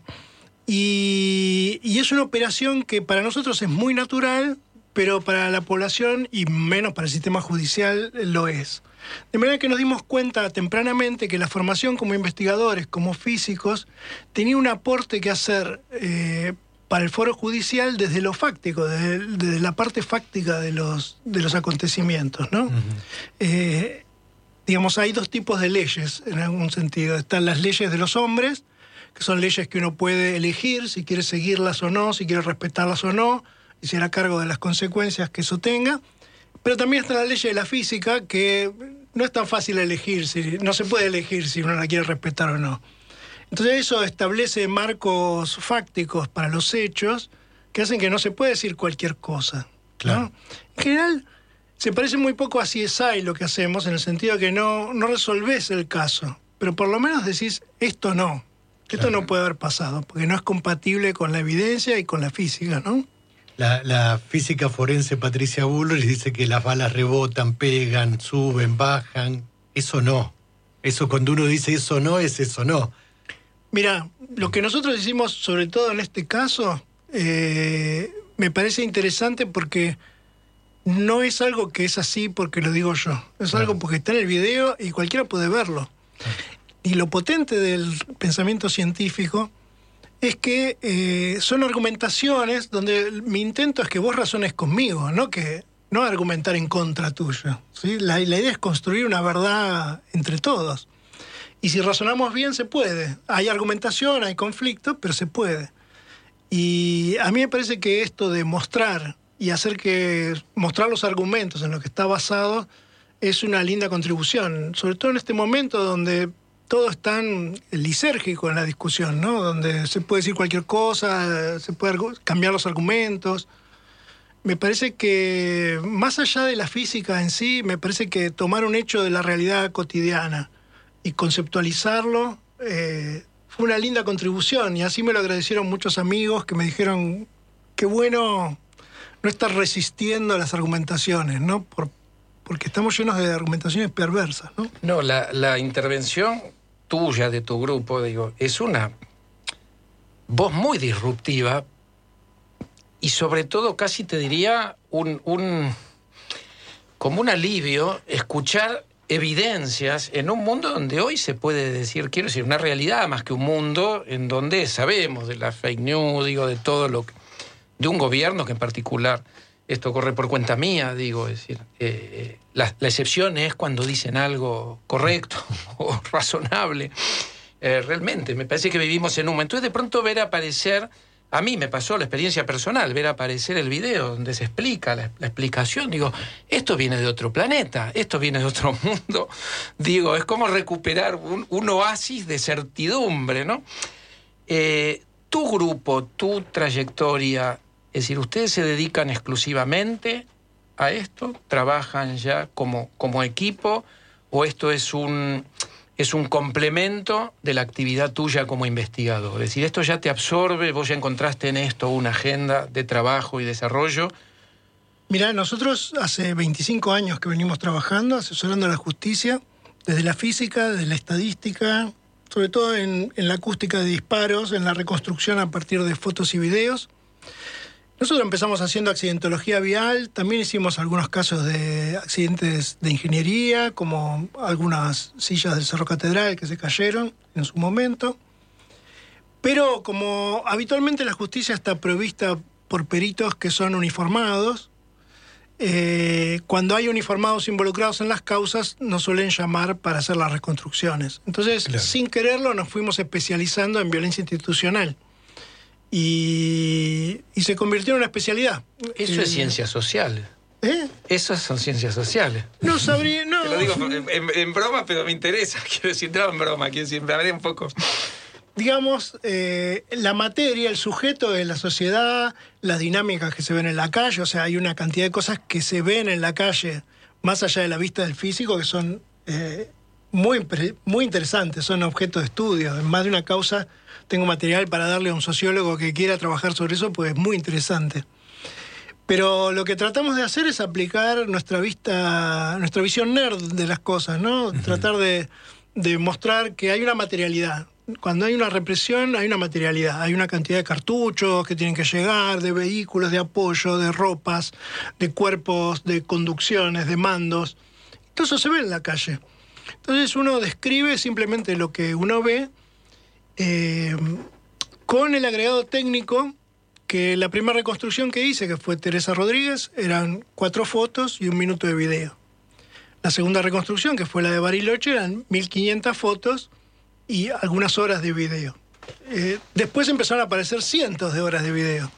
Y, y es una operación que para nosotros es muy natural, pero para la población y menos para el sistema judicial lo es. De manera que nos dimos cuenta tempranamente que la formación como investigadores, como físicos, tenía un aporte que hacer eh, para el foro judicial desde lo fáctico, desde, desde la parte fáctica de los, de los acontecimientos, ¿no? Eh, digamos, hay dos tipos de leyes en algún sentido. Están las leyes de los hombres, que son leyes que uno puede elegir si quiere seguirlas o no, si quiere respetarlas o no, y se hará cargo de las consecuencias que eso tenga. Pero también está la ley de la física, que no es tan fácil elegir, si, no se puede elegir si uno la quiere respetar o no. Entonces eso establece marcos fácticos para los hechos que hacen que no se puede decir cualquier cosa, ¿no? Claro. En general, se parece muy poco a C S I lo que hacemos, en el sentido de que no, no resolvés el caso, pero por lo menos decís, esto no, esto no puede haber pasado, porque no es compatible con la evidencia y con la física, ¿no? La, la física forense Patricia Bullrich dice que las balas rebotan, pegan, suben, bajan. Eso no. Eso, cuando uno dice eso no, es eso no. Mira, lo que nosotros hicimos, sobre todo en este caso, eh, me parece interesante porque no es algo que es así porque lo digo yo. Es algo porque está en el video y cualquiera puede verlo. Y lo potente del pensamiento científico es que eh, son argumentaciones donde mi intento es que vos razones conmigo, no que no argumentar en contra tuyo, ¿sí? La, la idea es construir una verdad entre todos. Y si razonamos bien, se puede. Hay argumentación, hay conflicto, pero se puede. Y a mí me parece que esto de mostrar y hacer que mostrar los argumentos en lo que está basado es una linda contribución, sobre todo en este momento donde todo es tan lisérgico en la discusión, ¿no? Donde se puede decir cualquier cosa, se puede cambiar los argumentos. Me parece que, más allá de la física en sí, me parece que tomar un hecho de la realidad cotidiana y conceptualizarlo eh, fue una linda contribución, y así me lo agradecieron muchos amigos que me dijeron qué bueno no estar resistiendo a las argumentaciones, ¿no? Por, porque estamos llenos de argumentaciones perversas, ¿no? No, la, la intervención tuya, de tu grupo, digo, es una voz muy disruptiva y sobre todo casi te diría un, un como un alivio escuchar evidencias en un mundo donde hoy se puede decir, quiero decir, una realidad más que un mundo en donde sabemos de la fake news, digo, de todo lo que, de un gobierno que en particular esto corre por cuenta mía, digo, es decir, eh, la, la excepción es cuando dicen algo correcto o razonable. Eh, realmente, me parece que vivimos en un momento. Entonces, de pronto ver aparecer, a mí me pasó la experiencia personal, ver aparecer el video donde se explica la, la explicación, digo, esto viene de otro planeta, esto viene de otro mundo, digo, es como recuperar un, un oasis de certidumbre, ¿no? Eh, tu grupo, tu trayectoria, es decir, ¿ustedes se dedican exclusivamente a esto? ¿Trabajan ya como, como equipo? ¿O esto es un, es un complemento de la actividad tuya como investigador? Es decir, ¿esto ya te absorbe? ¿Vos ya encontraste en esto una agenda de trabajo y desarrollo? Mirá, nosotros hace veinticinco años que venimos trabajando, asesorando a la justicia, desde la física, desde la estadística, sobre todo en, en la acústica de disparos, en la reconstrucción a partir de fotos y videos. Nosotros empezamos haciendo accidentología vial, también hicimos algunos casos de accidentes de ingeniería, como algunas sillas del Cerro Catedral que se cayeron en su momento. Pero como habitualmente la justicia está provista por peritos que son uniformados, eh, cuando hay uniformados involucrados en las causas, nos suelen llamar para hacer las reconstrucciones. Entonces, claro, sin quererlo, nos fuimos especializando en violencia institucional. Y, y se convirtió en una especialidad. Eso eh, es ciencias sociales. ¿Eh? Esas son ciencias sociales. No sabría, no. Te lo digo en, en, en broma, pero me interesa. Quiero decir, no en broma, quiero decir, me hablé un poco. Digamos, eh, la materia, el sujeto es la sociedad, las dinámicas que se ven en la calle, o sea, hay una cantidad de cosas que se ven en la calle, más allá de la vista del físico, que son eh, muy, muy interesantes, son objeto de estudio. En más de una causa tengo material para darle a un sociólogo que quiera trabajar sobre eso, pues es muy interesante. Pero lo que tratamos de hacer es aplicar nuestra vista, nuestra visión nerd de las cosas, ¿no? Uh-huh. Tratar de, de mostrar que hay una materialidad. Cuando hay una represión, hay una materialidad. Hay una cantidad de cartuchos que tienen que llegar, de vehículos de apoyo, de ropas, de cuerpos, de conducciones, de mandos. Todo eso se ve en la calle. Entonces uno describe simplemente lo que uno ve, Eh, con el agregado técnico que la primera reconstrucción que hice, que fue Teresa Rodríguez, eran cuatro fotos y un minuto de video. La segunda reconstrucción, que fue la de Bariloche, eran mil quinientas fotos y algunas horas de video. Eh, después empezaron a aparecer cientos de horas de video.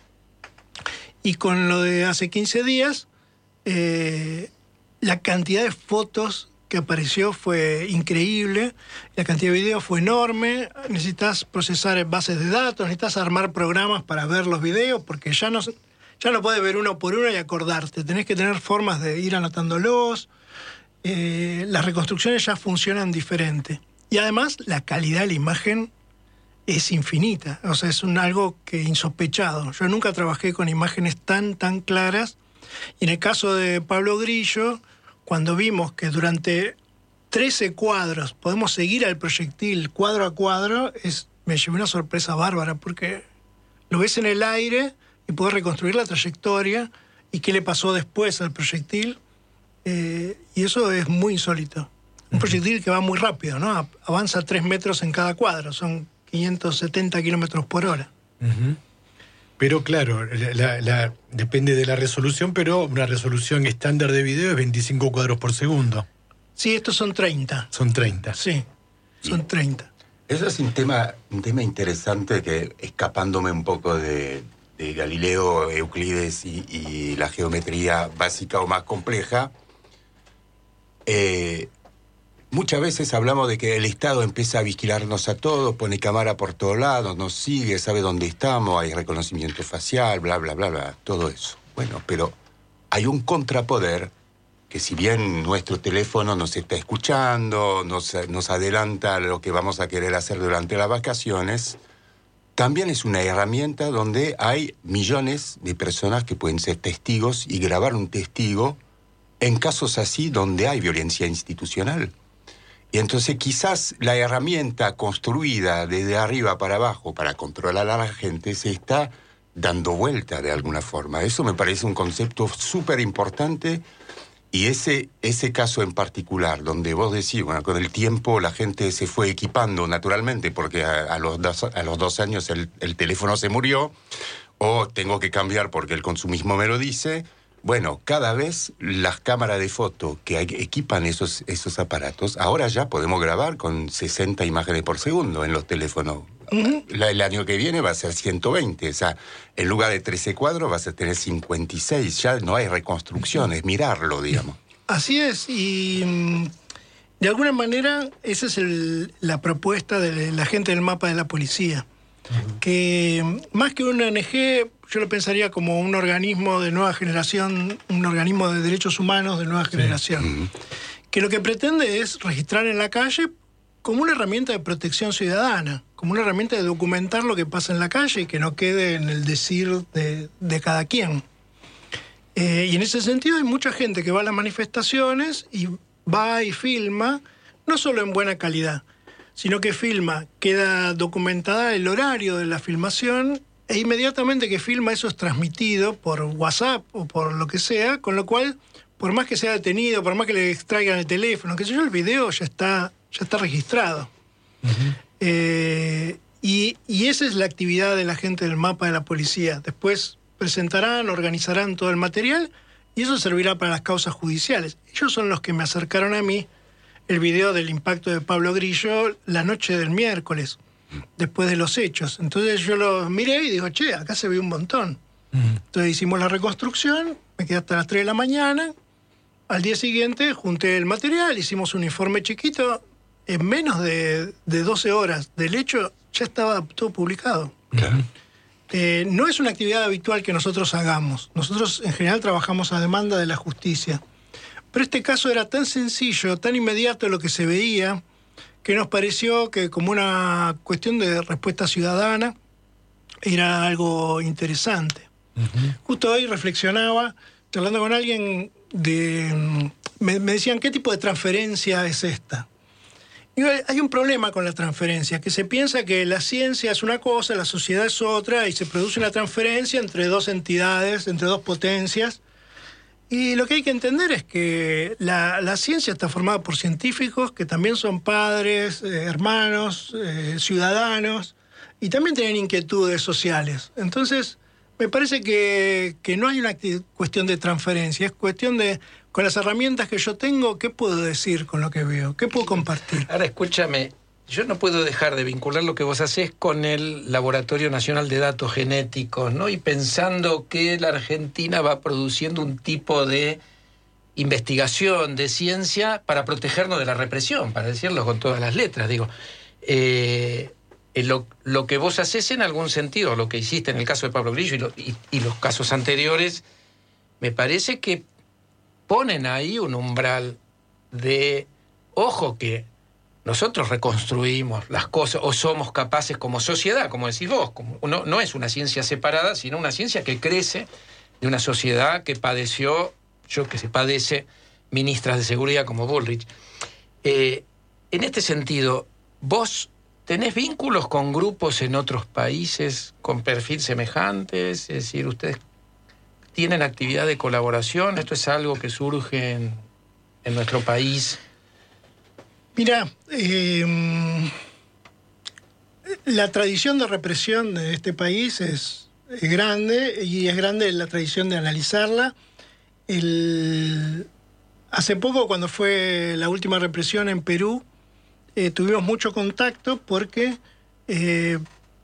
Y con lo de hace quince días, eh, la cantidad de fotos que apareció fue increíble, la cantidad de videos fue enorme, necesitas procesar bases de datos, necesitas armar programas para ver los videos, porque ya no, ya no puedes ver uno por uno y acordarte, tenés que tener formas de ir anotándolos, eh, las reconstrucciones ya funcionan diferente. Y además la calidad de la imagen es infinita, o sea, es un, algo que insospechado. Yo nunca trabajé con imágenes tan, tan claras, y en el caso de Pablo Grillo, cuando vimos que durante trece cuadros podemos seguir al proyectil cuadro a cuadro, es, me llevé una sorpresa bárbara, porque lo ves en el aire y podés reconstruir la trayectoria y qué le pasó después al proyectil, eh, y eso es muy insólito. Un uh-huh. proyectil que va muy rápido, ¿no? Avanza tres metros en cada cuadro, son quinientos setenta kilómetros por hora. Uh-huh. Pero claro, la, la, depende de la resolución, pero una resolución estándar de video es veinticinco cuadros por segundo. Sí, estos son treinta. Son treinta. Sí, son treinta. Eso es un tema, un tema interesante que, escapándome un poco de, de Galileo, Euclides y, y la geometría básica o más compleja, eh, muchas veces hablamos de que el Estado empieza a vigilarnos a todos, pone cámara por todos lados, nos sigue, sabe dónde estamos, hay reconocimiento facial, bla, bla, bla, bla, todo eso. Bueno, pero hay un contrapoder que, si bien nuestro teléfono nos está escuchando, nos, nos adelanta lo que vamos a querer hacer durante las vacaciones, también es una herramienta donde hay millones de personas que pueden ser testigos y grabar un testigo en casos así donde hay violencia institucional. Y entonces quizás la herramienta construida desde arriba para abajo para controlar a la gente se está dando vuelta de alguna forma. Eso me parece un concepto súper importante. Y ese, ese caso en particular, donde vos decís, bueno, con el tiempo la gente se fue equipando naturalmente, porque a, a, los, dos, a los dos años el, el teléfono se murió, o tengo que cambiar porque el consumismo me lo dice. Bueno, cada vez las cámaras de foto que equipan esos, esos aparatos, ahora ya podemos grabar con sesenta imágenes por segundo en los teléfonos. Uh-huh. La, el año que viene va a ser ciento veinte, o sea, en lugar de trece cuadros vas a tener cincuenta y seis, ya no hay reconstrucción, es mirarlo, digamos. Así es, y de alguna manera esa es el, la propuesta de la gente del mapa de la policía, uh-huh. que más que una O N G, yo lo pensaría como un organismo de nueva generación, un organismo de derechos humanos de nueva sí. generación, uh-huh. que lo que pretende es registrar en la calle como una herramienta de protección ciudadana, como una herramienta de documentar lo que pasa en la calle y que no quede en el decir de, de cada quien. Eh, y en ese sentido hay mucha gente que va a las manifestaciones y va y filma, no solo en buena calidad, sino que filma, queda documentada el horario de la filmación e inmediatamente que filma eso es transmitido por WhatsApp o por lo que sea, con lo cual, por más que sea detenido, por más que le extraigan el teléfono, que sé yo, el video ya está, ya está registrado. Uh-huh. Eh, y, y esa es la actividad de la gente del mapa de la policía. Después presentarán, organizarán todo el material y eso servirá para las causas judiciales. Ellos son los que me acercaron a mí el video del impacto de Pablo Grillo la noche del miércoles, después de los hechos. Entonces yo lo miré y digo, che, acá se ve un montón. Uh-huh. Entonces hicimos la reconstrucción, me quedé hasta las tres de la mañana. Al día siguiente junté el material, hicimos un informe chiquito. En menos de, de doce horas del hecho ya estaba todo publicado. Claro. Eh, no es una actividad habitual que nosotros hagamos. Nosotros en general trabajamos a demanda de la justicia. Pero este caso era tan sencillo, tan inmediato lo que se veía, que nos pareció que como una cuestión de respuesta ciudadana era algo interesante. Uh-huh. Justo hoy reflexionaba, charlando con alguien, de, me, me decían, ¿qué tipo de transferencia es esta? Y hay un problema con la transferencia, que se piensa que la ciencia es una cosa, la sociedad es otra, y se produce una transferencia entre dos entidades, entre dos potencias. Y lo que hay que entender es que la, la ciencia está formada por científicos que también son padres, eh, hermanos, eh, ciudadanos, y también tienen inquietudes sociales. Entonces, me parece que, que no hay una cuestión de transferencia, es cuestión de, con las herramientas que yo tengo, ¿qué puedo decir con lo que veo? ¿Qué puedo compartir? Ahora, escúchame, yo no puedo dejar de vincular lo que vos hacés con el Laboratorio Nacional de Datos Genéticos, ¿no? Y pensando que la Argentina va produciendo un tipo de investigación, de ciencia, para protegernos de la represión, para decirlo con todas las letras. Digo, eh, lo, lo que vos hacés en algún sentido, lo que hiciste en el caso de Pablo Grillo y, lo, y, y los casos anteriores, me parece que ponen ahí un umbral de, ojo, que nosotros reconstruimos las cosas o somos capaces como sociedad, como decís vos, como, no, no es una ciencia separada, sino una ciencia que crece de una sociedad que padeció, yo que se padece, ministras de seguridad como Bullrich. Eh, en este sentido, ¿vos tenés vínculos con grupos en otros países con perfil semejante? Es decir, ¿ustedes tienen actividad de colaboración? ¿Esto es algo que surge en, en nuestro país? Mira, eh, la tradición de represión de este país es, es grande, y es grande la tradición de analizarla. El, hace poco, cuando fue la última represión en Perú, eh, tuvimos mucho contacto porque eh,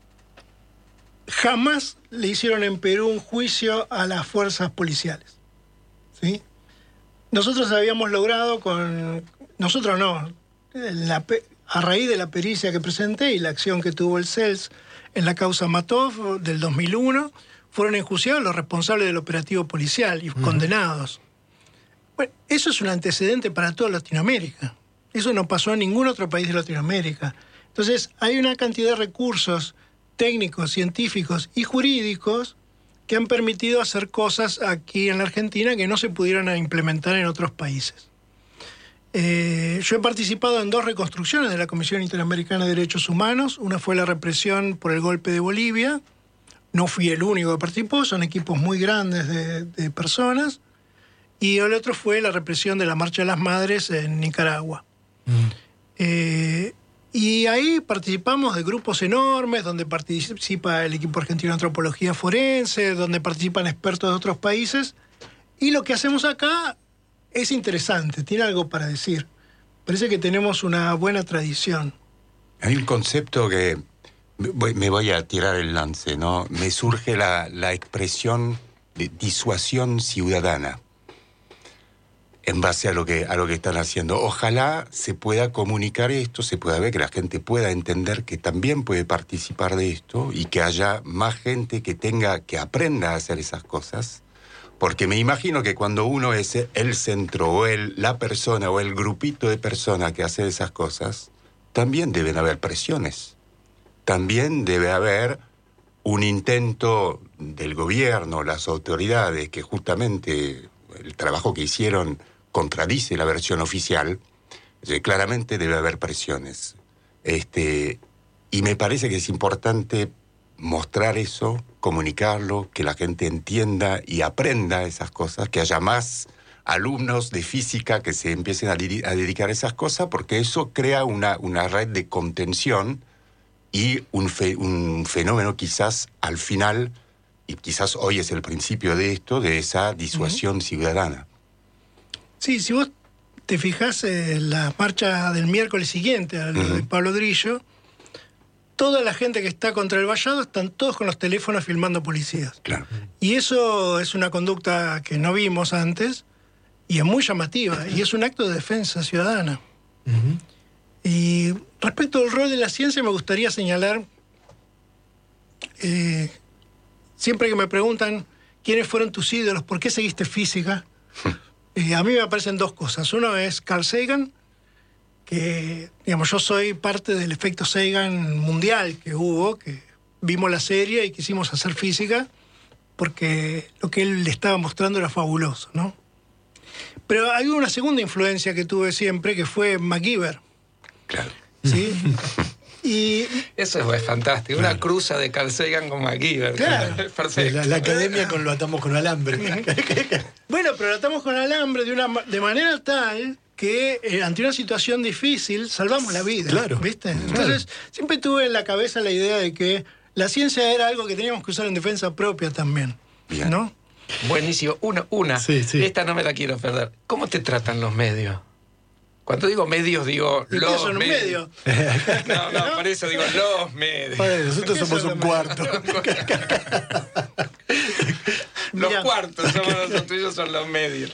jamás le hicieron en Perú un juicio a las fuerzas policiales, ¿sí? Nosotros habíamos logrado con... Nosotros no... La, a raíz de la pericia que presenté y la acción que tuvo el C E L S en la causa Matov del dos mil uno, fueron enjuiciados los responsables del operativo policial y uh-huh. condenados. Bueno, eso es un antecedente para toda Latinoamérica. Eso no pasó en ningún otro país de Latinoamérica. Entonces, hay una cantidad de recursos técnicos, científicos y jurídicos que han permitido hacer cosas aquí en la Argentina que no se pudieran implementar en otros países. Eh, yo he participado en dos reconstrucciones de la Comisión Interamericana de Derechos Humanos. Una fue la represión por el golpe de Bolivia. No fui el único que participó, son equipos muy grandes de, de personas. Y el otro fue la represión de la Marcha de las Madres en Nicaragua. Mm. Eh, y ahí participamos de grupos enormes, donde participa el equipo argentino de antropología forense, donde participan expertos de otros países. Y lo que hacemos acá es interesante, tiene algo para decir. Parece que tenemos una buena tradición. Hay un concepto que me voy a tirar el lance, ¿no? Me surge la, la expresión de disuasión ciudadana en base a lo que a lo que están haciendo. Ojalá se pueda comunicar esto, se pueda ver, que la gente pueda entender que también puede participar de esto y que haya más gente que tenga, que aprenda a hacer esas cosas. Porque me imagino que cuando uno es el centro o el, la persona o el grupito de personas que hace esas cosas, también deben haber presiones. También debe haber un intento del gobierno, las autoridades, que justamente el trabajo que hicieron contradice la versión oficial. Eh, claramente debe haber presiones. Este, y me parece que es importante mostrar eso, comunicarlo, que la gente entienda y aprenda esas cosas, que haya más alumnos de física que se empiecen a, di- a dedicar a esas cosas, porque eso crea una, una red de contención y un, fe- un fenómeno quizás al final, y quizás hoy es el principio de esto, de esa disuasión uh-huh. ciudadana. Sí, si vos te fijás en la marcha del miércoles siguiente, a lo uh-huh. de Pablo Grillo, toda la gente que está contra el vallado están todos con los teléfonos filmando policías. Claro. Y eso es una conducta que no vimos antes y es muy llamativa y es un acto de defensa ciudadana. Uh-huh. Y respecto al rol de la ciencia me gustaría señalar, eh, siempre que me preguntan quiénes fueron tus ídolos, por qué seguiste física, eh, a mí me aparecen dos cosas. Uno es Carl Sagan, que, digamos, yo soy parte del efecto Sagan mundial que hubo, que vimos la serie y quisimos hacer física porque lo que él le estaba mostrando era fabuloso, ¿no? Pero hay una segunda influencia que tuve siempre, que fue MacGyver. Claro. ¿Sí? Y eso es fantástico, una cruza de Carl Sagan con MacGyver. Claro. Perfecto. La, la academia con lo atamos con alambre. Bueno, pero lo atamos con alambre de, una, de manera tal que eh, ante una situación difícil salvamos la vida. Claro. ¿Viste? Entonces, claro. siempre tuve en la cabeza la idea de que la ciencia era algo que teníamos que usar en defensa propia también. Bien. ¿No? Buenísimo. Una, una. Sí, sí. Esta no me la quiero perder. ¿Cómo te tratan los medios? Cuando digo medios, digo ¿Y los qué son un medios. medio? No, no, no, por eso digo los medios. Padre, nosotros somos un cuarto. Los Mirá. cuartos somos nosotros, ellos son los medios.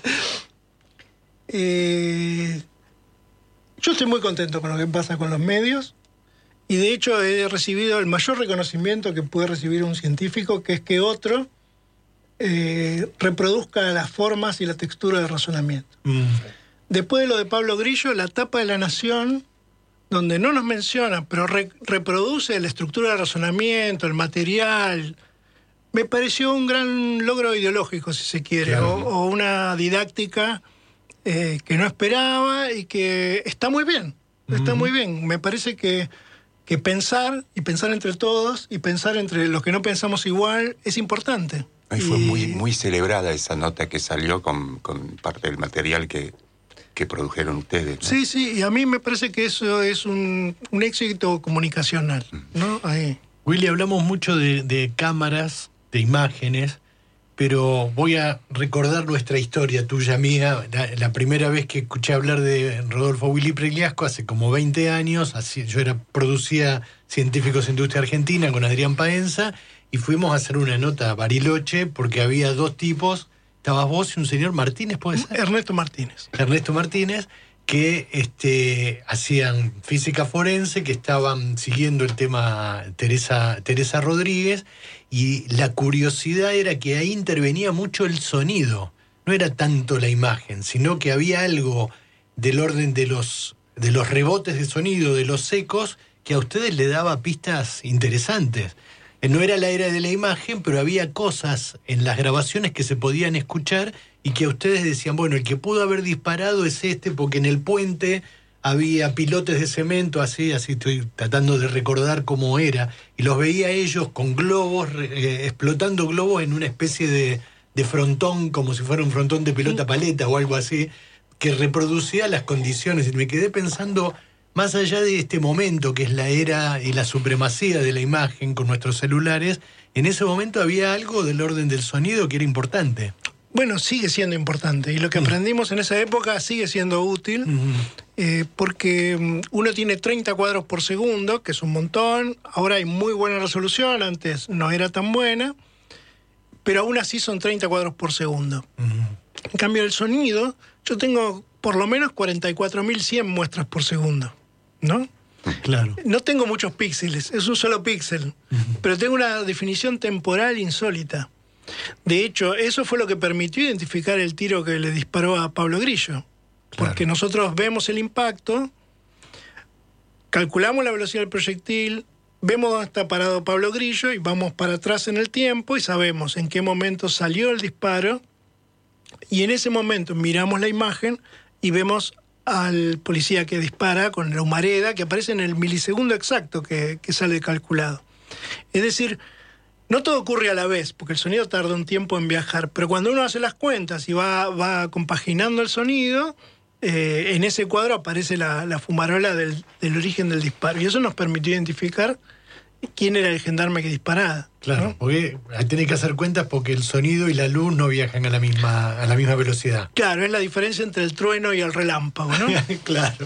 Eh, yo estoy muy contento con lo que pasa con los medios y de hecho he recibido el mayor reconocimiento que puede recibir un científico, que es que otro eh, reproduzca las formas y la textura del razonamiento. Mm. Después de lo de Pablo Grillo, la tapa de La Nación, donde no nos menciona, pero re- reproduce la estructura del razonamiento, el material, me pareció un gran logro ideológico, si se quiere, claro. o, o una didáctica eh, que no esperaba y que está muy bien, está uh-huh. muy bien. Me parece que, que pensar, y pensar entre todos, y pensar entre los que no pensamos igual, es importante. Ahí fue y... muy, muy celebrada esa nota que salió con, con parte del material que... que produjeron ustedes, ¿no? Sí, sí, y a mí me parece que eso es un, un éxito comunicacional, ¿no? Ahí. Willy, hablamos mucho de, de cámaras, de imágenes, pero voy a recordar nuestra historia, tuya, mía. La, la primera vez que escuché hablar de Rodolfo Willy Pregliasco, hace como veinte años, así, yo era producía Científicos de Industria Argentina con Adrián Paenza, y fuimos a hacer una nota a Bariloche, porque había dos tipos. Estabas vos y un señor Martínez, ¿puede ser? Ernesto Martínez. Ernesto Martínez, que este, hacían física forense, que estaban siguiendo el tema Teresa, Teresa Rodríguez, y la curiosidad era que ahí intervenía mucho el sonido. No era tanto la imagen, sino que había algo del orden de los, de los rebotes de sonido, de los ecos, que a ustedes le daba pistas interesantes. no era la era de la imagen, pero había cosas en las grabaciones que se podían escuchar y que ustedes decían, bueno, el que pudo haber disparado es este, porque en el puente había pilotes de cemento, así, así estoy tratando de recordar cómo era, y los veía ellos con globos, eh, explotando globos en una especie de, de frontón, como si fuera un frontón de pelota paleta o algo así, que reproducía las condiciones. Y me quedé pensando, más allá de este momento que es la era y la supremacía de la imagen con nuestros celulares, en ese momento había algo del orden del sonido que era importante. Bueno, sigue siendo importante, y lo que aprendimos en esa época sigue siendo útil, uh-huh. eh, porque uno tiene treinta cuadros por segundo, que es un montón. Ahora hay muy buena resolución, antes no era tan buena, pero aún así son treinta cuadros por segundo. Uh-huh. En cambio, el sonido, yo tengo por lo menos cuarenta y cuatro mil cien muestras por segundo, ¿no? Claro. No tengo muchos píxeles, es un solo píxel, uh-huh. pero tengo una definición temporal insólita. De hecho, eso fue lo que permitió identificar el tiro que le disparó a Pablo Grillo. Claro. Porque nosotros vemos el impacto, calculamos la velocidad del proyectil, vemos dónde está parado Pablo Grillo y vamos para atrás en el tiempo y sabemos en qué momento salió el disparo, y en ese momento miramos la imagen y vemos al policía que dispara con la humareda, que aparece en el milisegundo exacto que, que sale calculado. Es decir, no todo ocurre a la vez, porque el sonido tarda un tiempo en viajar, pero cuando uno hace las cuentas y va, va compaginando el sonido, eh, en ese cuadro aparece la, la fumarola del, del origen del disparo, y eso nos permitió identificar quién era el gendarme que disparaba. Claro, ¿no? Porque tenés que hacer cuentas porque el sonido y la luz no viajan a la misma, a la misma velocidad. Claro, es la diferencia entre el trueno y el relámpago, ¿no? Claro.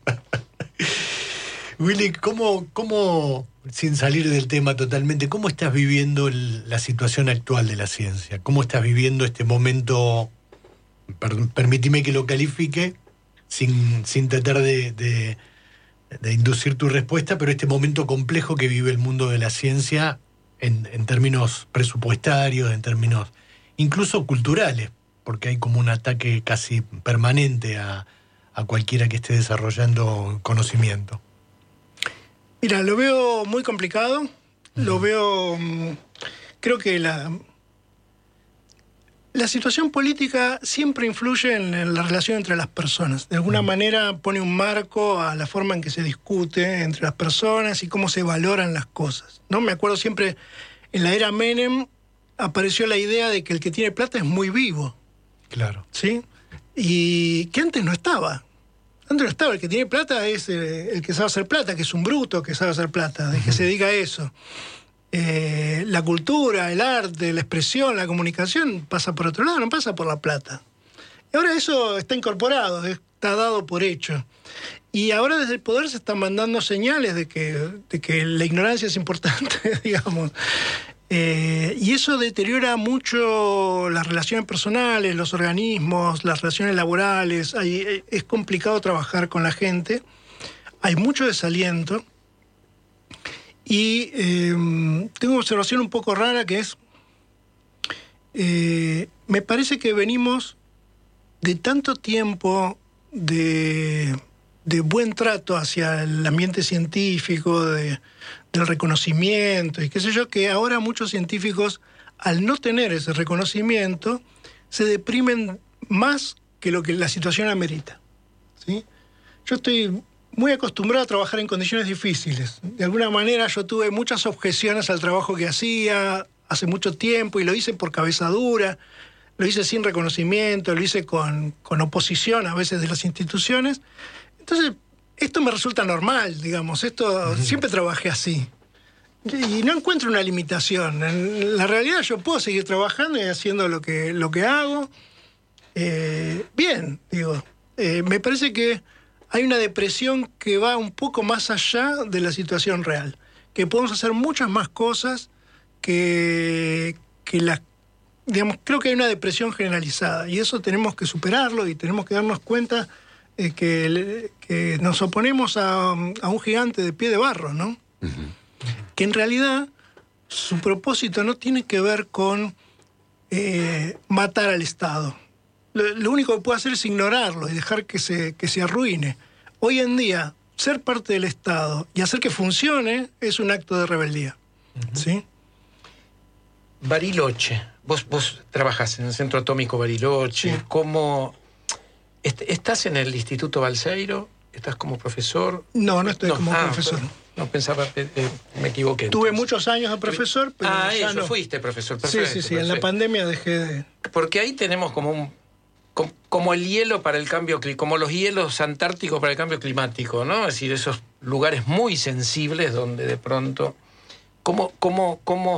Willy, ¿cómo, cómo, sin salir del tema totalmente, cómo estás viviendo el, la situación actual de la ciencia? ¿Cómo estás viviendo este momento? Per, permíteme que lo califique sin, sin tratar de, de, de inducir tu respuesta, pero este momento complejo que vive el mundo de la ciencia en, en términos presupuestarios, en términos incluso culturales, porque hay como un ataque casi permanente a, a cualquiera que esté desarrollando conocimiento. Mira, lo veo muy complicado, uh-huh. lo veo, creo que la, la situación política siempre influye en, en la relación entre las personas. De alguna uh-huh. manera pone un marco a la forma en que se discute entre las personas y cómo se valoran las cosas, ¿no? Me acuerdo siempre, en la era Menem apareció la idea de que el que tiene plata es muy vivo. Claro. ¿Sí? Y que antes no estaba. Antes no estaba, el que tiene plata es eh, el que sabe hacer plata, que es un bruto que sabe hacer plata, de que se dedica a eso. Eh, la cultura, el arte, la expresión, la comunicación pasa por otro lado, no pasa por la plata. Y ahora eso está incorporado, está dado por hecho. Y ahora desde el poder se están mandando señales de que, de que la ignorancia es importante, digamos. Eh, y eso deteriora mucho las relaciones personales, los organismos, las relaciones laborales. Hay, es complicado trabajar con la gente, hay mucho desaliento. Y eh, tengo una observación un poco rara que es, eh, me parece que venimos de tanto tiempo de, de buen trato hacia el ambiente científico, de del reconocimiento y qué sé yo, que ahora muchos científicos, al no tener ese reconocimiento, se deprimen más que lo que la situación amerita, ¿sí? Yo estoy muy acostumbrado a trabajar en condiciones difíciles. De alguna manera yo tuve muchas objeciones al trabajo que hacía hace mucho tiempo y lo hice por cabeza dura, lo hice sin reconocimiento, lo hice con, con oposición a veces de las instituciones. Entonces, esto me resulta normal, digamos, esto uh-huh. siempre trabajé así. Y no encuentro una limitación. En la realidad yo puedo seguir trabajando y haciendo lo que, lo que hago. Eh, bien, digo. Eh, me parece que hay una depresión que va un poco más allá de la situación real. Que podemos hacer muchas más cosas que, que las... Digamos, creo que hay una depresión generalizada. Y eso tenemos que superarlo y tenemos que darnos cuenta... Eh, que, que nos oponemos a, a un gigante de pie de barro, ¿no? Uh-huh. Que en realidad su propósito no tiene que ver con eh, matar al Estado. Lo, lo único que puede hacer es ignorarlo y dejar que se, que se arruine. Hoy en día, ser parte del Estado y hacer que funcione es un acto de rebeldía, uh-huh. ¿sí? Bariloche. Vos, vos trabajás en el Centro Atómico Bariloche. Sí. ¿Cómo est- estás en el Instituto Balseiro? ¿Estás como profesor? No, no estoy como ah, profesor. No, pensaba, eh, eh, me equivoqué. Tuve muchos años de profesor, pero ah, ya eso, no. fuiste profesor. Sí, Perfecto, sí, sí. En la perfecto. pandemia dejé de... Porque ahí tenemos como un com- como el hielo para el cambio cli- como los hielos antárticos para el cambio climático, ¿no? Es decir, esos lugares muy sensibles donde de pronto cómo cómo cómo